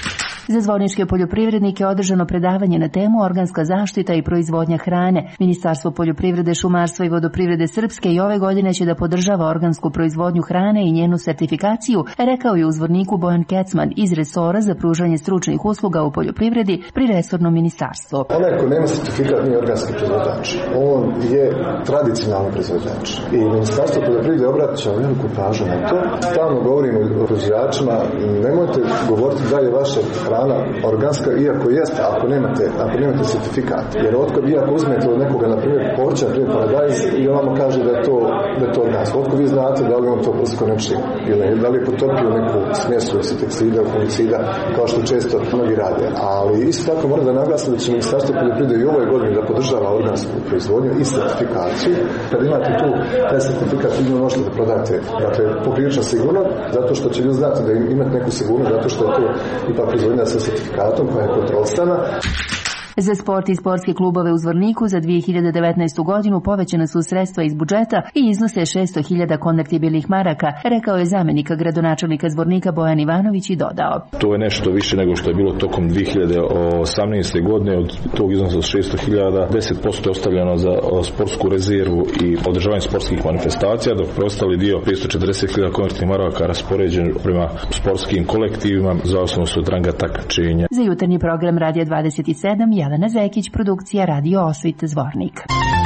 Za zvorničke poljoprivrednike je održano predavanje na temu organska zaštita i proizvodnja hrane. Ministarstvo poljoprivrede, šumarstva i vodoprivrede Srpske i ove godine će da podržava organsku proizvodnju hrane i njenu sertifikaciju, rekao je u Zvorniku Bojan Kecman iz resora za pružanje stručnih usluga u poljoprivredi pri resornom ministarstvu. Onaj ko nema sertifikat nije organski proizvođač. On je tradicionalni proizvođač. I Ministarstvo poljoprivrede obratit će veliku pažnju na to. Stalno govorimo o proizvođačima, nemojte govoriti da je vaša hrana organska, iako jeste, ako nemate sertifikat. Jer iako uzmete od nekoga, na primjer, povrća, na primjer paradajz, i on vam kaže da je to organsko. Otko vi znate da li on to prsko nečije, ili da li je potopio neku smjesu insekticida, fungicida, kao što često mnogi rade. Ali isto tako moram da naglasim da će Ministarstvo poljoprivrede i ovoj godini da podržava organsku proizvodnju i sertifikaciju. Kad imate tu taj sertifikat, vi možete da prodate, dakle, poprilično sigurno, zato što će ljudi znati da imate neku sigurnost, zato što je to ipak proizvodnja sa sertifikatom koja je kontrolisana. Za sport i sportske klubove u Zvorniku za 2019. godinu povećana su sredstva iz budžeta i iznose 600.000 konvertibilnih maraka, rekao je zamjenik gradonačelnika Zvornika Bojan Ivanović i dodao. To je nešto više nego što je bilo tokom 2018. godine. Od tog iznosa 600.000, 10% je ostavljeno za sportsku rezervu i održavanje sportskih manifestacija, dok preostali dio 540.000 konvertibilnih maraka raspoređen prema sportskim kolektivima za osnovu sutranga takmičenja. Za jutarnji program Radija 27 Jelena Zekić, produkcija Radio Osvit Zvornik.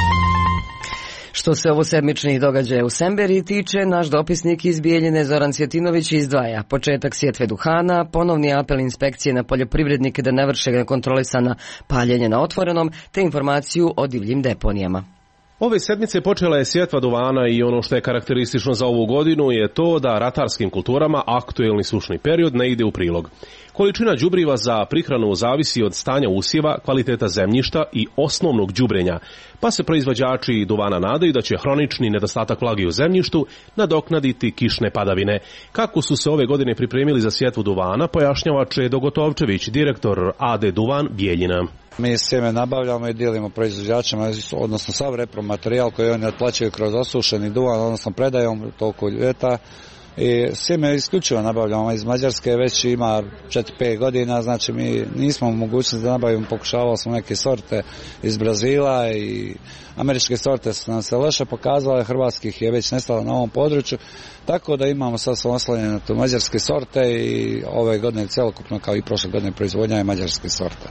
Što se ovo sedmičnih događaja u Semberi tiče, naš dopisnik iz Bijeljine Zoran Cvjetinović izdvaja početak sjetve duhana, ponovni apel inspekcije na poljoprivrednike da ne vrše nekontrolisana paljenje na otvorenom, te informaciju o divljim deponijama. Ove sedmice počela je sjetva duvana i ono što je karakteristično za ovu godinu je to da ratarskim kulturama aktuelni sušni period ne ide u prilog. Količina đubriva za prihranu zavisi od stanja usjeva, kvaliteta zemljišta i osnovnog đubrenja, pa se proizvođači duvana nadaju da će hronični nedostatak vlage u zemljištu nadoknaditi kišne padavine. Kako su se ove godine pripremili za sjetvu duvana, pojašnjava Čedo Gotovčević, direktor AD Duvan Bijeljina. Mi sjeme nabavljamo i dijelimo proizvođačima, odnosno sav repromaterijal koji oni otplaćaju kroz osušeni duvan, odnosno predajom toliko ljeta. I sjeme isključivo nabavljamo iz Mađarske, već ima 4-5 godina, znači mi nismo u mogućnosti da nabavimo, pokušavali smo neke sorte iz Brazila i američke sorte su nam se loše pokazale, hrvatskih je već nestalo na ovom području, tako da imamo sad smo oslonjeni na tu mađarske sorte i ove godine celokupno kao i prošle godine proizvodnja je mađarske sorte.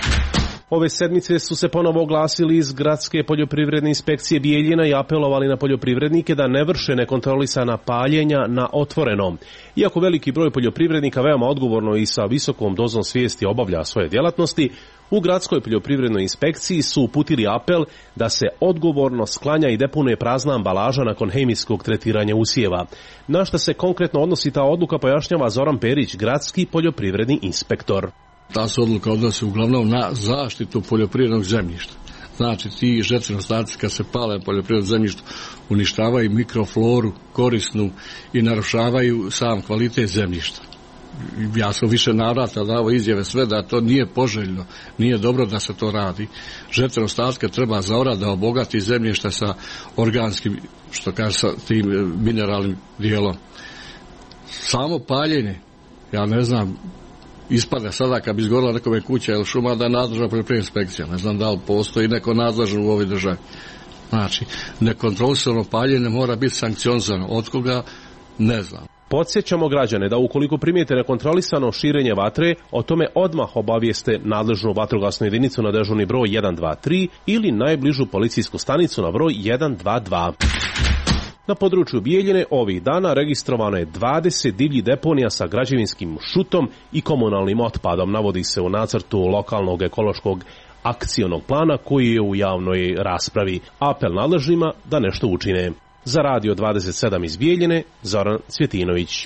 Ove sedmice su se ponovo oglasili iz gradske poljoprivredne inspekcije Bijeljina i apelovali na poljoprivrednike da ne vrše nekontrolisana paljenja na otvorenom. Iako veliki broj poljoprivrednika veoma odgovorno i sa visokom dozom svijesti obavlja svoje djelatnosti, u gradskoj poljoprivrednoj inspekciji su uputili apel da se odgovorno sklanja i deponuje prazna ambalaža nakon hemijskog tretiranja usjeva. Na šta se konkretno odnosi ta odluka pojašnjava Zoran Perić, gradski poljoprivredni inspektor. Ta se odluka odnosi uglavnom na zaštitu poljoprivrednog zemljišta. Znači, ti žetveni ostaci kad se pale poljoprivredno zemljište uništavaju mikrofloru korisnu i narušavaju sam kvalitet zemljišta. Ja sam više navrata dao izjave sve da to nije poželjno, nije dobro da se to radi. Žetvene ostatke treba zaorati da obogati zemljište sa organskim, što kaže, sa tim mineralnim dijelom. samo paljenje, ja ne znam, ispadne sada kad bi izgorila nekome kuća ili šuma da je nadležna poljoprivredna inspekcija. Ne znam da li postoji neko nadležan u ovoj državi. Znači, nekontrolisano paljenje mora biti sankcionisano. Od koga? Ne znam. Podsjećamo građane da ukoliko primijete nekontrolisano širenje vatre, o tome odmah obavijeste nadležnu vatrogasnu jedinicu na dežurni broj 123 ili najbližu policijsku stanicu na broj 122. Na području Bijeljine ovih dana registrovano je 20 divljih deponija sa građevinskim šutom i komunalnim otpadom, navodi se u nacrtu lokalnog ekološkog akcionog plana koji je u javnoj raspravi. Apel nadležnima da nešto učine. Za Radio 27 iz Bijeljine, Zoran Cvjetinović.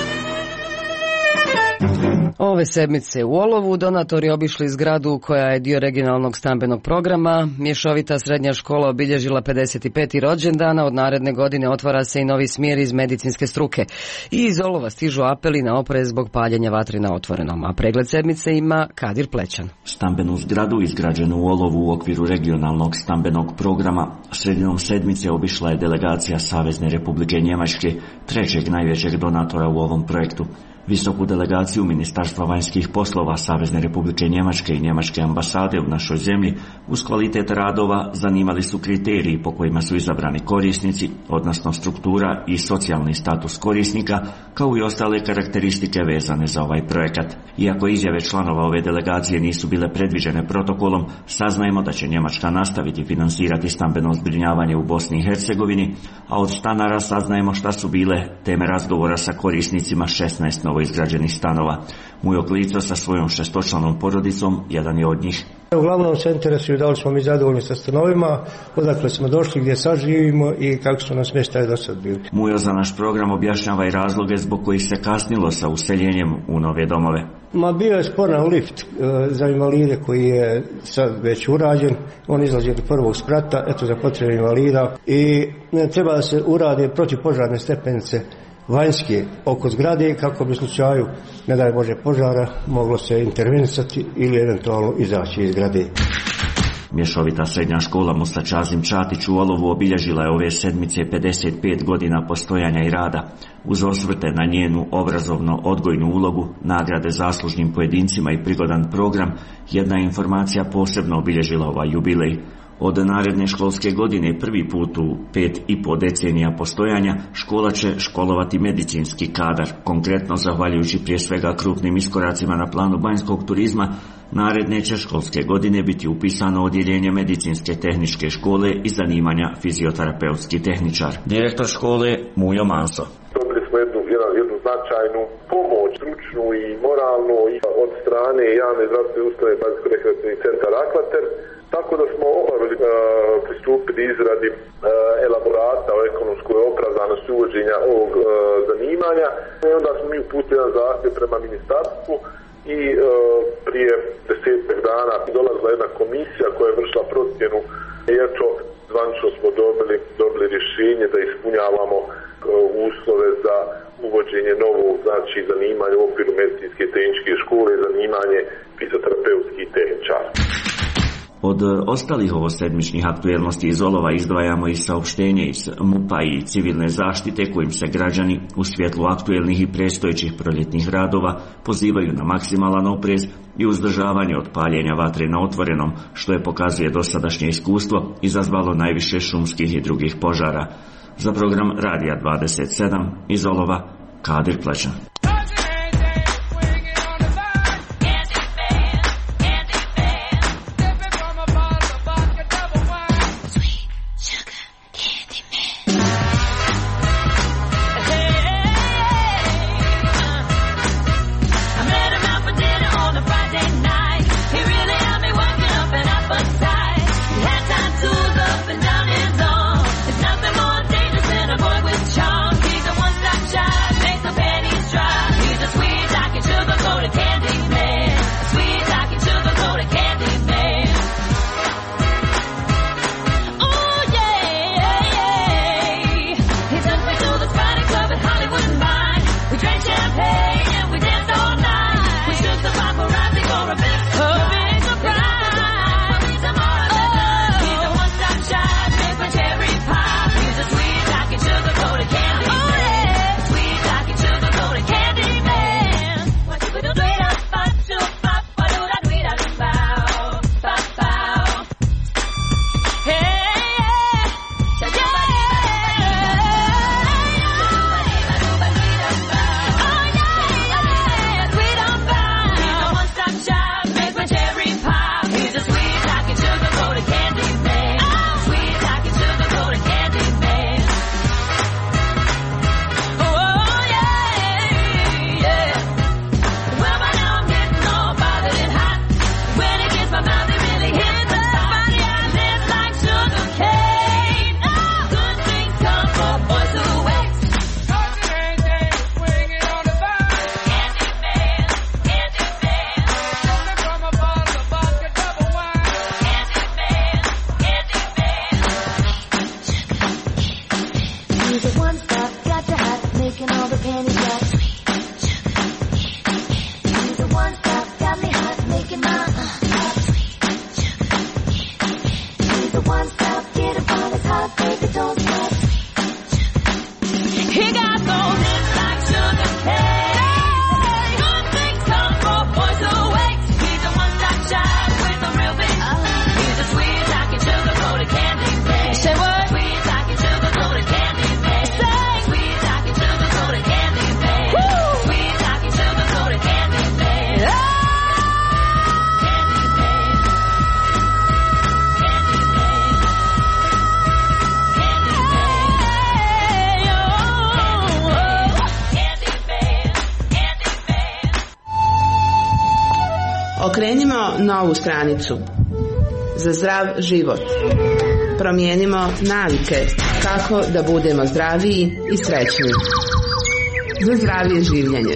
Ove sedmice u Olovu donatori obišli zgradu koja je dio regionalnog stambenog programa. Mješovita srednja škola obilježila 55. rođendan, od naredne godine otvara se i novi smjer iz medicinske struke. I iz Olova stižu apeli na oprez zbog paljenja vatre na otvorenom. A pregled sedmice ima Kadir Plećan. Stambenu zgradu izgrađenu u Olovu u okviru regionalnog stambenog programa sredinom sedmice obišla je delegacija Savezne Republike Njemačke, trećeg najvećeg donatora u ovom projektu. Visoku delegaciju Ministarstva vanjskih poslova Savezne Republike Njemačke i Njemačke ambasade u našoj zemlji uz kvalitet radova zanimali su kriteriji po kojima su izabrani korisnici, odnosno struktura i socijalni status korisnika, kao i ostale karakteristike vezane za ovaj projekat. Iako izjave članova ove delegacije nisu bile predviđene protokolom, saznajemo da će Njemačka nastaviti finansirati stambeno zbrinjavanje u Bosni i Hercegovini, a od stanara saznajemo šta su bile teme razgovora sa korisnicima 16 novoizgrađenih stanova. Mujo Klico sa svojom šestočlanom porodicom jedan je od njih. Uglavnom se interesuju da li smo mi zadovoljni sa stanovima, odakle smo došli, gdje sad živimo i kako su nam smještaje do sad bili. Mujo za naš program objašnjava i razloge zbog kojih se kasnilo sa useljenjem u nove domove. Bio je sporan lift za invalide koji je sad već urađen, on izlazi do prvog sprata, eto za potrebe invalida, i treba da se urade protivpožarne stepenice vanjske oko zgrade kako bi u slučaju, ne daj Bože, požara moglo se intervenisati ili eventualno izaći iz zgrade. Mješovita srednja škola Musa Čazim Čatić u Olovu obilježila je ove sedmice 55 godina postojanja i rada. Uz osvrte na njenu obrazovno-odgojnu ulogu, nagrade zaslužnim pojedincima i prigodan program, jedna informacija posebno obilježila ovaj jubilej. Od naredne školske godine prvi put u 5,5 decenija postojanja škola će školovati medicinski kadar. Konkretno, zahvaljujući prije svega krupnim iskoracima na planu banjskog turizma, naredne će školske godine biti upisano odjeljenje medicinske tehničke škole i zanimanja fizioterapeutski tehničar. Direktor škole Mujo Manso. Dobili smo jednu značajnu pomoć, stručnu i moralnu od strane javne zdravstvene ustanove Banjsko-rekreativni centar Aklater. Tako da smo pristupili izradi elaborata o ekonomskoj opravdanosti uvođenja ovog zanimanja. I onda smo mi uputili jedan zahtjev prema ministarstvu i prije 10 dana dolazila jedna komisija koja je vršila procjenu i eto, zvanično smo dobili rješenje da ispunjavamo uslove za uvođenje novog zanimanja u okviru medicinske tehničke škole, zanimanje fizioterapeutski tehničar. Od ostalih ovosedmičnih aktuelnosti iz Olova izdvajamo i saopštenje iz MUP-a i civilne zaštite kojim se građani u svjetlu aktuelnih i predstojećih proljetnih radova pozivaju na maksimalan oprez i uzdržavanje od paljenja vatre na otvorenom, što je, pokazuje dosadašnje iskustvo, izazvalo najviše šumskih i drugih požara. Za program Radija 27 iz Olova, Kadir Plećan. He's a one-stop shop, makes the panties dry. He's the one stop, got to have, making all the panties wet. He's the one stop, got me hot, making my He's the one stop, get up on his hot, baby, don't stop. He got those lips like sugar, hey, good things come for boys who wait. He's the one stop shop with the real big. He's a sweet talking sugar coated candy man. Say what? Sweet talking sugar coated candy man. Say sweet talking sugar coated candy man. Woo! Sweet talking sugar coated candy man. Candy man. Okrenimo novu stranicu. Za zdrav život. Promijenimo navike kako da budemo zdraviji i srećni. Za zdravije življenje.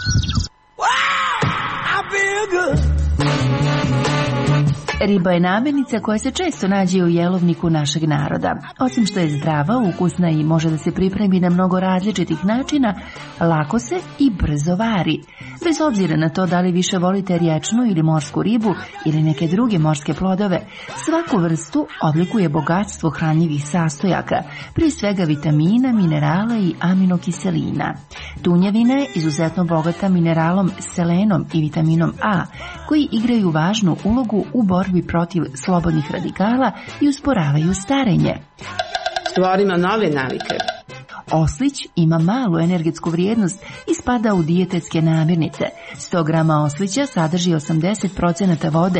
Riba je namirnica koja se često nađe u jelovniku našeg naroda. Osim što je zdrava, ukusna i može da se pripremi na mnogo različitih načina, lako se i brzo vari. Bez obzira na to da li više volite riječnu ili morsku ribu ili neke druge morske plodove, svaku vrstu odlikuje bogatstvo hranjivih sastojaka, prije svega vitamina, minerala i aminokiselina. Tunjevina je izuzetno bogata mineralom selenom i vitaminom A, koji igraju važnu ulogu u borbi protiv slobodnih radikala i usporavaju starenje. Stvorimo nove navike. Oslić ima malu energetsku vrijednost i spada u dijetetske namirnice. 100 grama oslića sadrži 80% vode,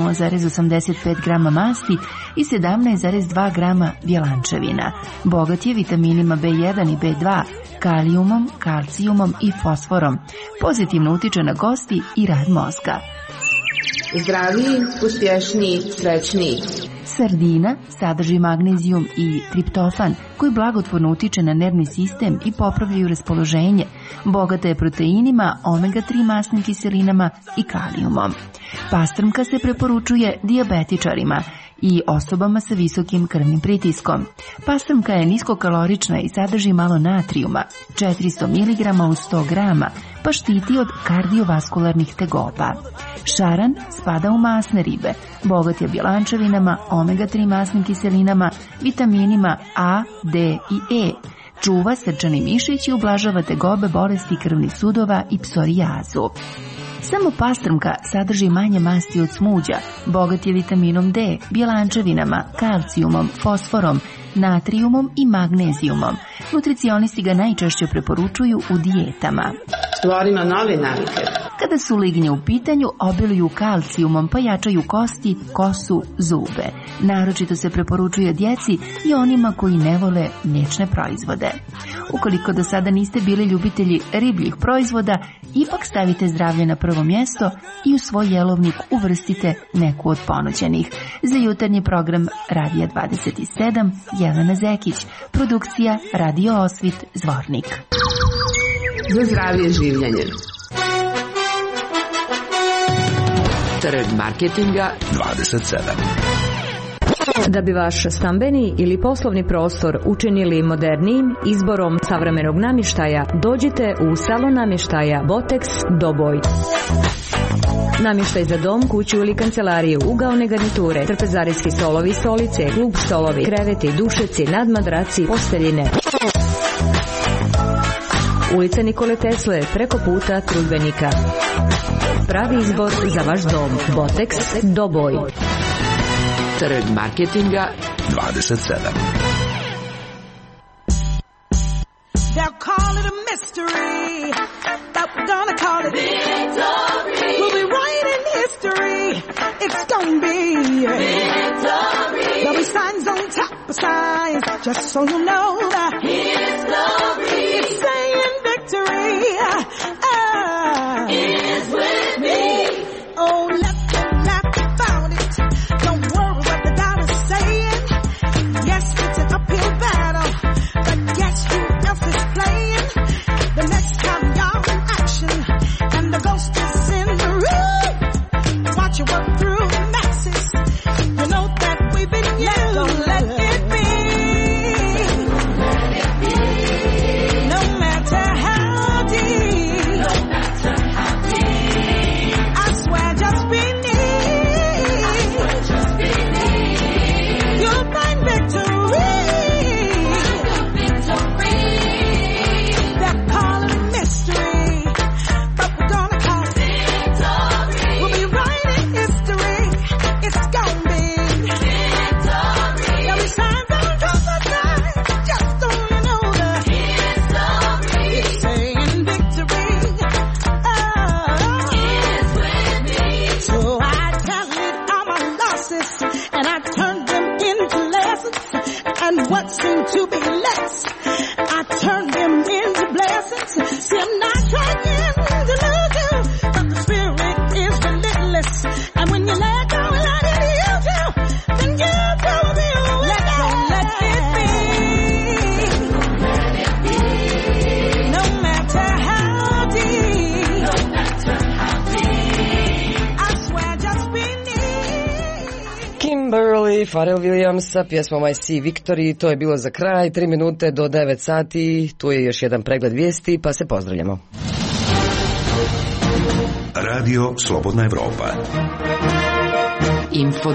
0,85 grama masti i 17,2 grama bjelančevina. Bogat je vitaminima B1 i B2, kalijumom, kalcijumom i fosforom. Pozitivno utiče na kosti i rad mozga. Zdraviji, uspješniji, srećniji. Sardina sadrži magnezijum i triptofan koji blagotvorno utiče na nervni sistem i popravljaju raspoloženje. Bogata je proteinima, omega-3 masnim kiselinama i kalijumom. Pastrmka se preporučuje dijabetičarima i osobama sa visokim krvnim pritiskom. Pastrmka je niskokalorična i sadrži malo natrijuma, 400 mg u 100 grama, pa štiti od kardiovaskularnih tegoba. Šaran spada u masne ribe, bogat je bjelančevinama, omega-3 masnim kiselinama, vitaminima A, D i E. Čuva srčani mišić i ublažava tegobe, bolesti krvnih sudova i psorijazu. Samo pastrmka sadrži manje masti od smuđa, bogat je vitaminom D, bjelančevinama, kalcijumom, fosforom, natrijumom i magnezijumom. Nutricionisti ga najčešće preporučuju u dijetama. Stvorimo nove navike. Kada su lignje u pitanju, obiluju kalcijumom pa jačaju kosti, kosu, zube. Naročito se preporučuje djeci i onima koji ne vole mliječne proizvode. Ukoliko do sada niste bili ljubitelji ribljih proizvoda, ipak stavite zdravlje na prvo mjesto i u svoj jelovnik uvrstite neku od ponuđenih. Za jutarnji program Radija 27 Jelena Zekić, produkcija Radio Osvit Zvornik. Za zdravije življenje. Trg marketinga 27. Da bi vaš stambeni ili poslovni prostor učinili modernijim izborom savremenog namještaja, dođite u salon namještaja Botex Doboj. Namještaj za dom, kuću ili kancelariju, ugaone garniture, trpezarijski stolovi, stolice, klub stolovi, kreveti, dušeci, nadmadraci, posteljine. Ulica Nikole Tesle, preko puta Trudbenika. Pravi izbor za vaš dom. Botex Doboj. Trg marketinga 27. They'll call it a mystery, but we're gonna call it victory. We'll be writing history. It's gonna be victory. There'll be signs on top of signs, just so you know that His glory is saying victory is with me. Oh, let them laugh about it. Don't worry what the doctor's saying. Yes, it's an uphill battle, but guess who else is playing? The next time y'all in action, and the ghost is in the room. Watch you work through the masses. You know that we've been used. Let it be. Let it be. Pharrell Williams sa pjesmom I See Victory. To je bilo za kraj, 3 minute do 9 sati. Tu je još jedan pregled vijesti, pa se pozdravljamo. Radio Slobodna Evropa. Info 27.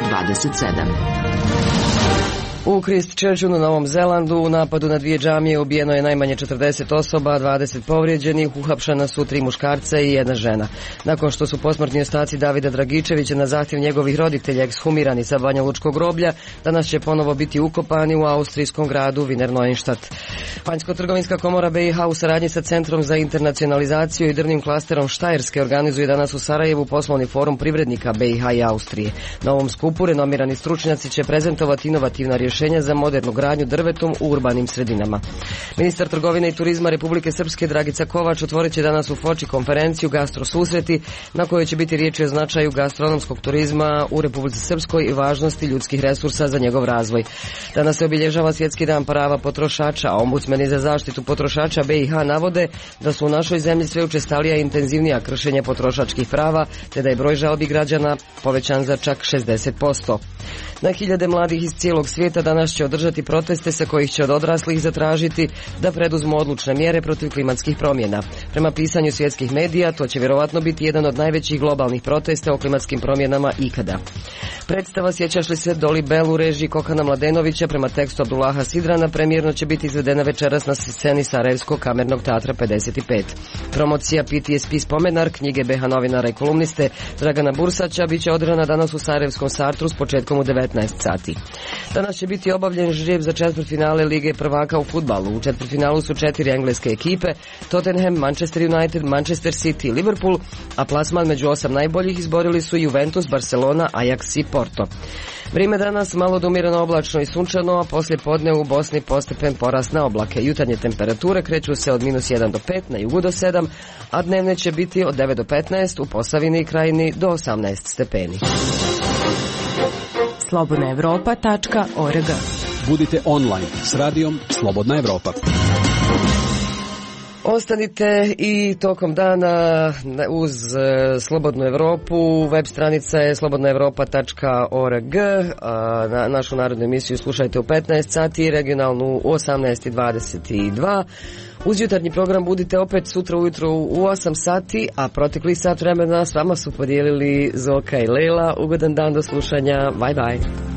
U Christchurchu na Novom Zelandu u napadu na 2 džamije ubijeno je najmanje 40 osoba, 20 povrijeđenih, uhapšena su 3 muškarca i 1 žena. Nakon što su posmrtni ostaci Davida Dragičevića na zahtjev njegovih roditelja ekshumirani sa Banja Lučkog groblja, danas će ponovo biti ukopani u austrijskom gradu Wiener Neustadt. Vanjsko-trgovinska komora BiH u saradnji sa Centrom za internacionalizaciju i drvnim klasterom Štajerske organizuje danas u Sarajevu poslovni forum privrednika BiH i Austrije. Na ovom skupu renomirani stručnjaci će prezentovati inovativna rješenja za modernu gradnju drvetom u urbanim sredinama. Ministar trgovine i turizma Republike Srpske Dragica Kovač otvorit će danas u Foči konferenciju Gastro susreti, na kojoj će biti riječi o značaju gastronomskog turizma u Republici Srpskoj i važnosti ljudskih resursa za njegov razvoj. Danas se obilježava Svjetski dan prava potrošača, a ombudsmeni za zaštitu potrošača BiH navode da su u našoj zemlji sve učestalija i intenzivnija kršenja potrošačkih prava, te da je broj žalbi građana povećan za čak 60%. Na hiljade mladih iz cijelog svijeta danas će održati proteste sa kojih će od odraslih zatražiti da preduzmu odlučne mjere protiv klimatskih promjena. Prema pisanju svjetskih medija, to će vjerovatno biti jedan od najvećih globalnih protesta o klimatskim promjenama ikada. Predstava Sjećaš li se Doli Bell u režiji Kokana Mladenovića prema tekstu Abdullaha Sidrana premijerno će biti izvedena večeras na sceni Sarajevskog kamernog teatra 55. Promocija PTSP spomenar knjige BiH novinara i kolumniste Dragana Bursaća bit će održana danas u Sarajevskom Sartru s početkom u 19 sati. Danas će biti obavljen žrijeb za četvrtfinale Lige prvaka u fudbalu. U četvrtfinalu su 4 engleske ekipe: Tottenham, Manchester United, Manchester City, Liverpool, a plasman među 8 najboljih izborili su Juventus, Barcelona, Ajax i Porto. Vrijeme danas malo do umjereno oblačno i sunčano, a poslije podne u Bosni postepen porast na oblake. Jutarnje temperature kreću se od -1 do 5, na jugu do 7, a dnevne će biti od 9 do 15, u Posavini i Krajini do 18 stepeni. slobodnaevropa.org. Budite online s radijom Slobodna Evropa. Ostanite i tokom dana uz Slobodnu Evropu. Web stranica je slobodnaevropa.org. Našu narodnu emisiju slušajte u 15 sati, regionalnu u 18:22. Uz jutarnji program budite opet sutra ujutro u 8 sati, a protekli sat vremena s vama su podijelili Zoka i Leila. Ugodan dan do slušanja. Bye bye.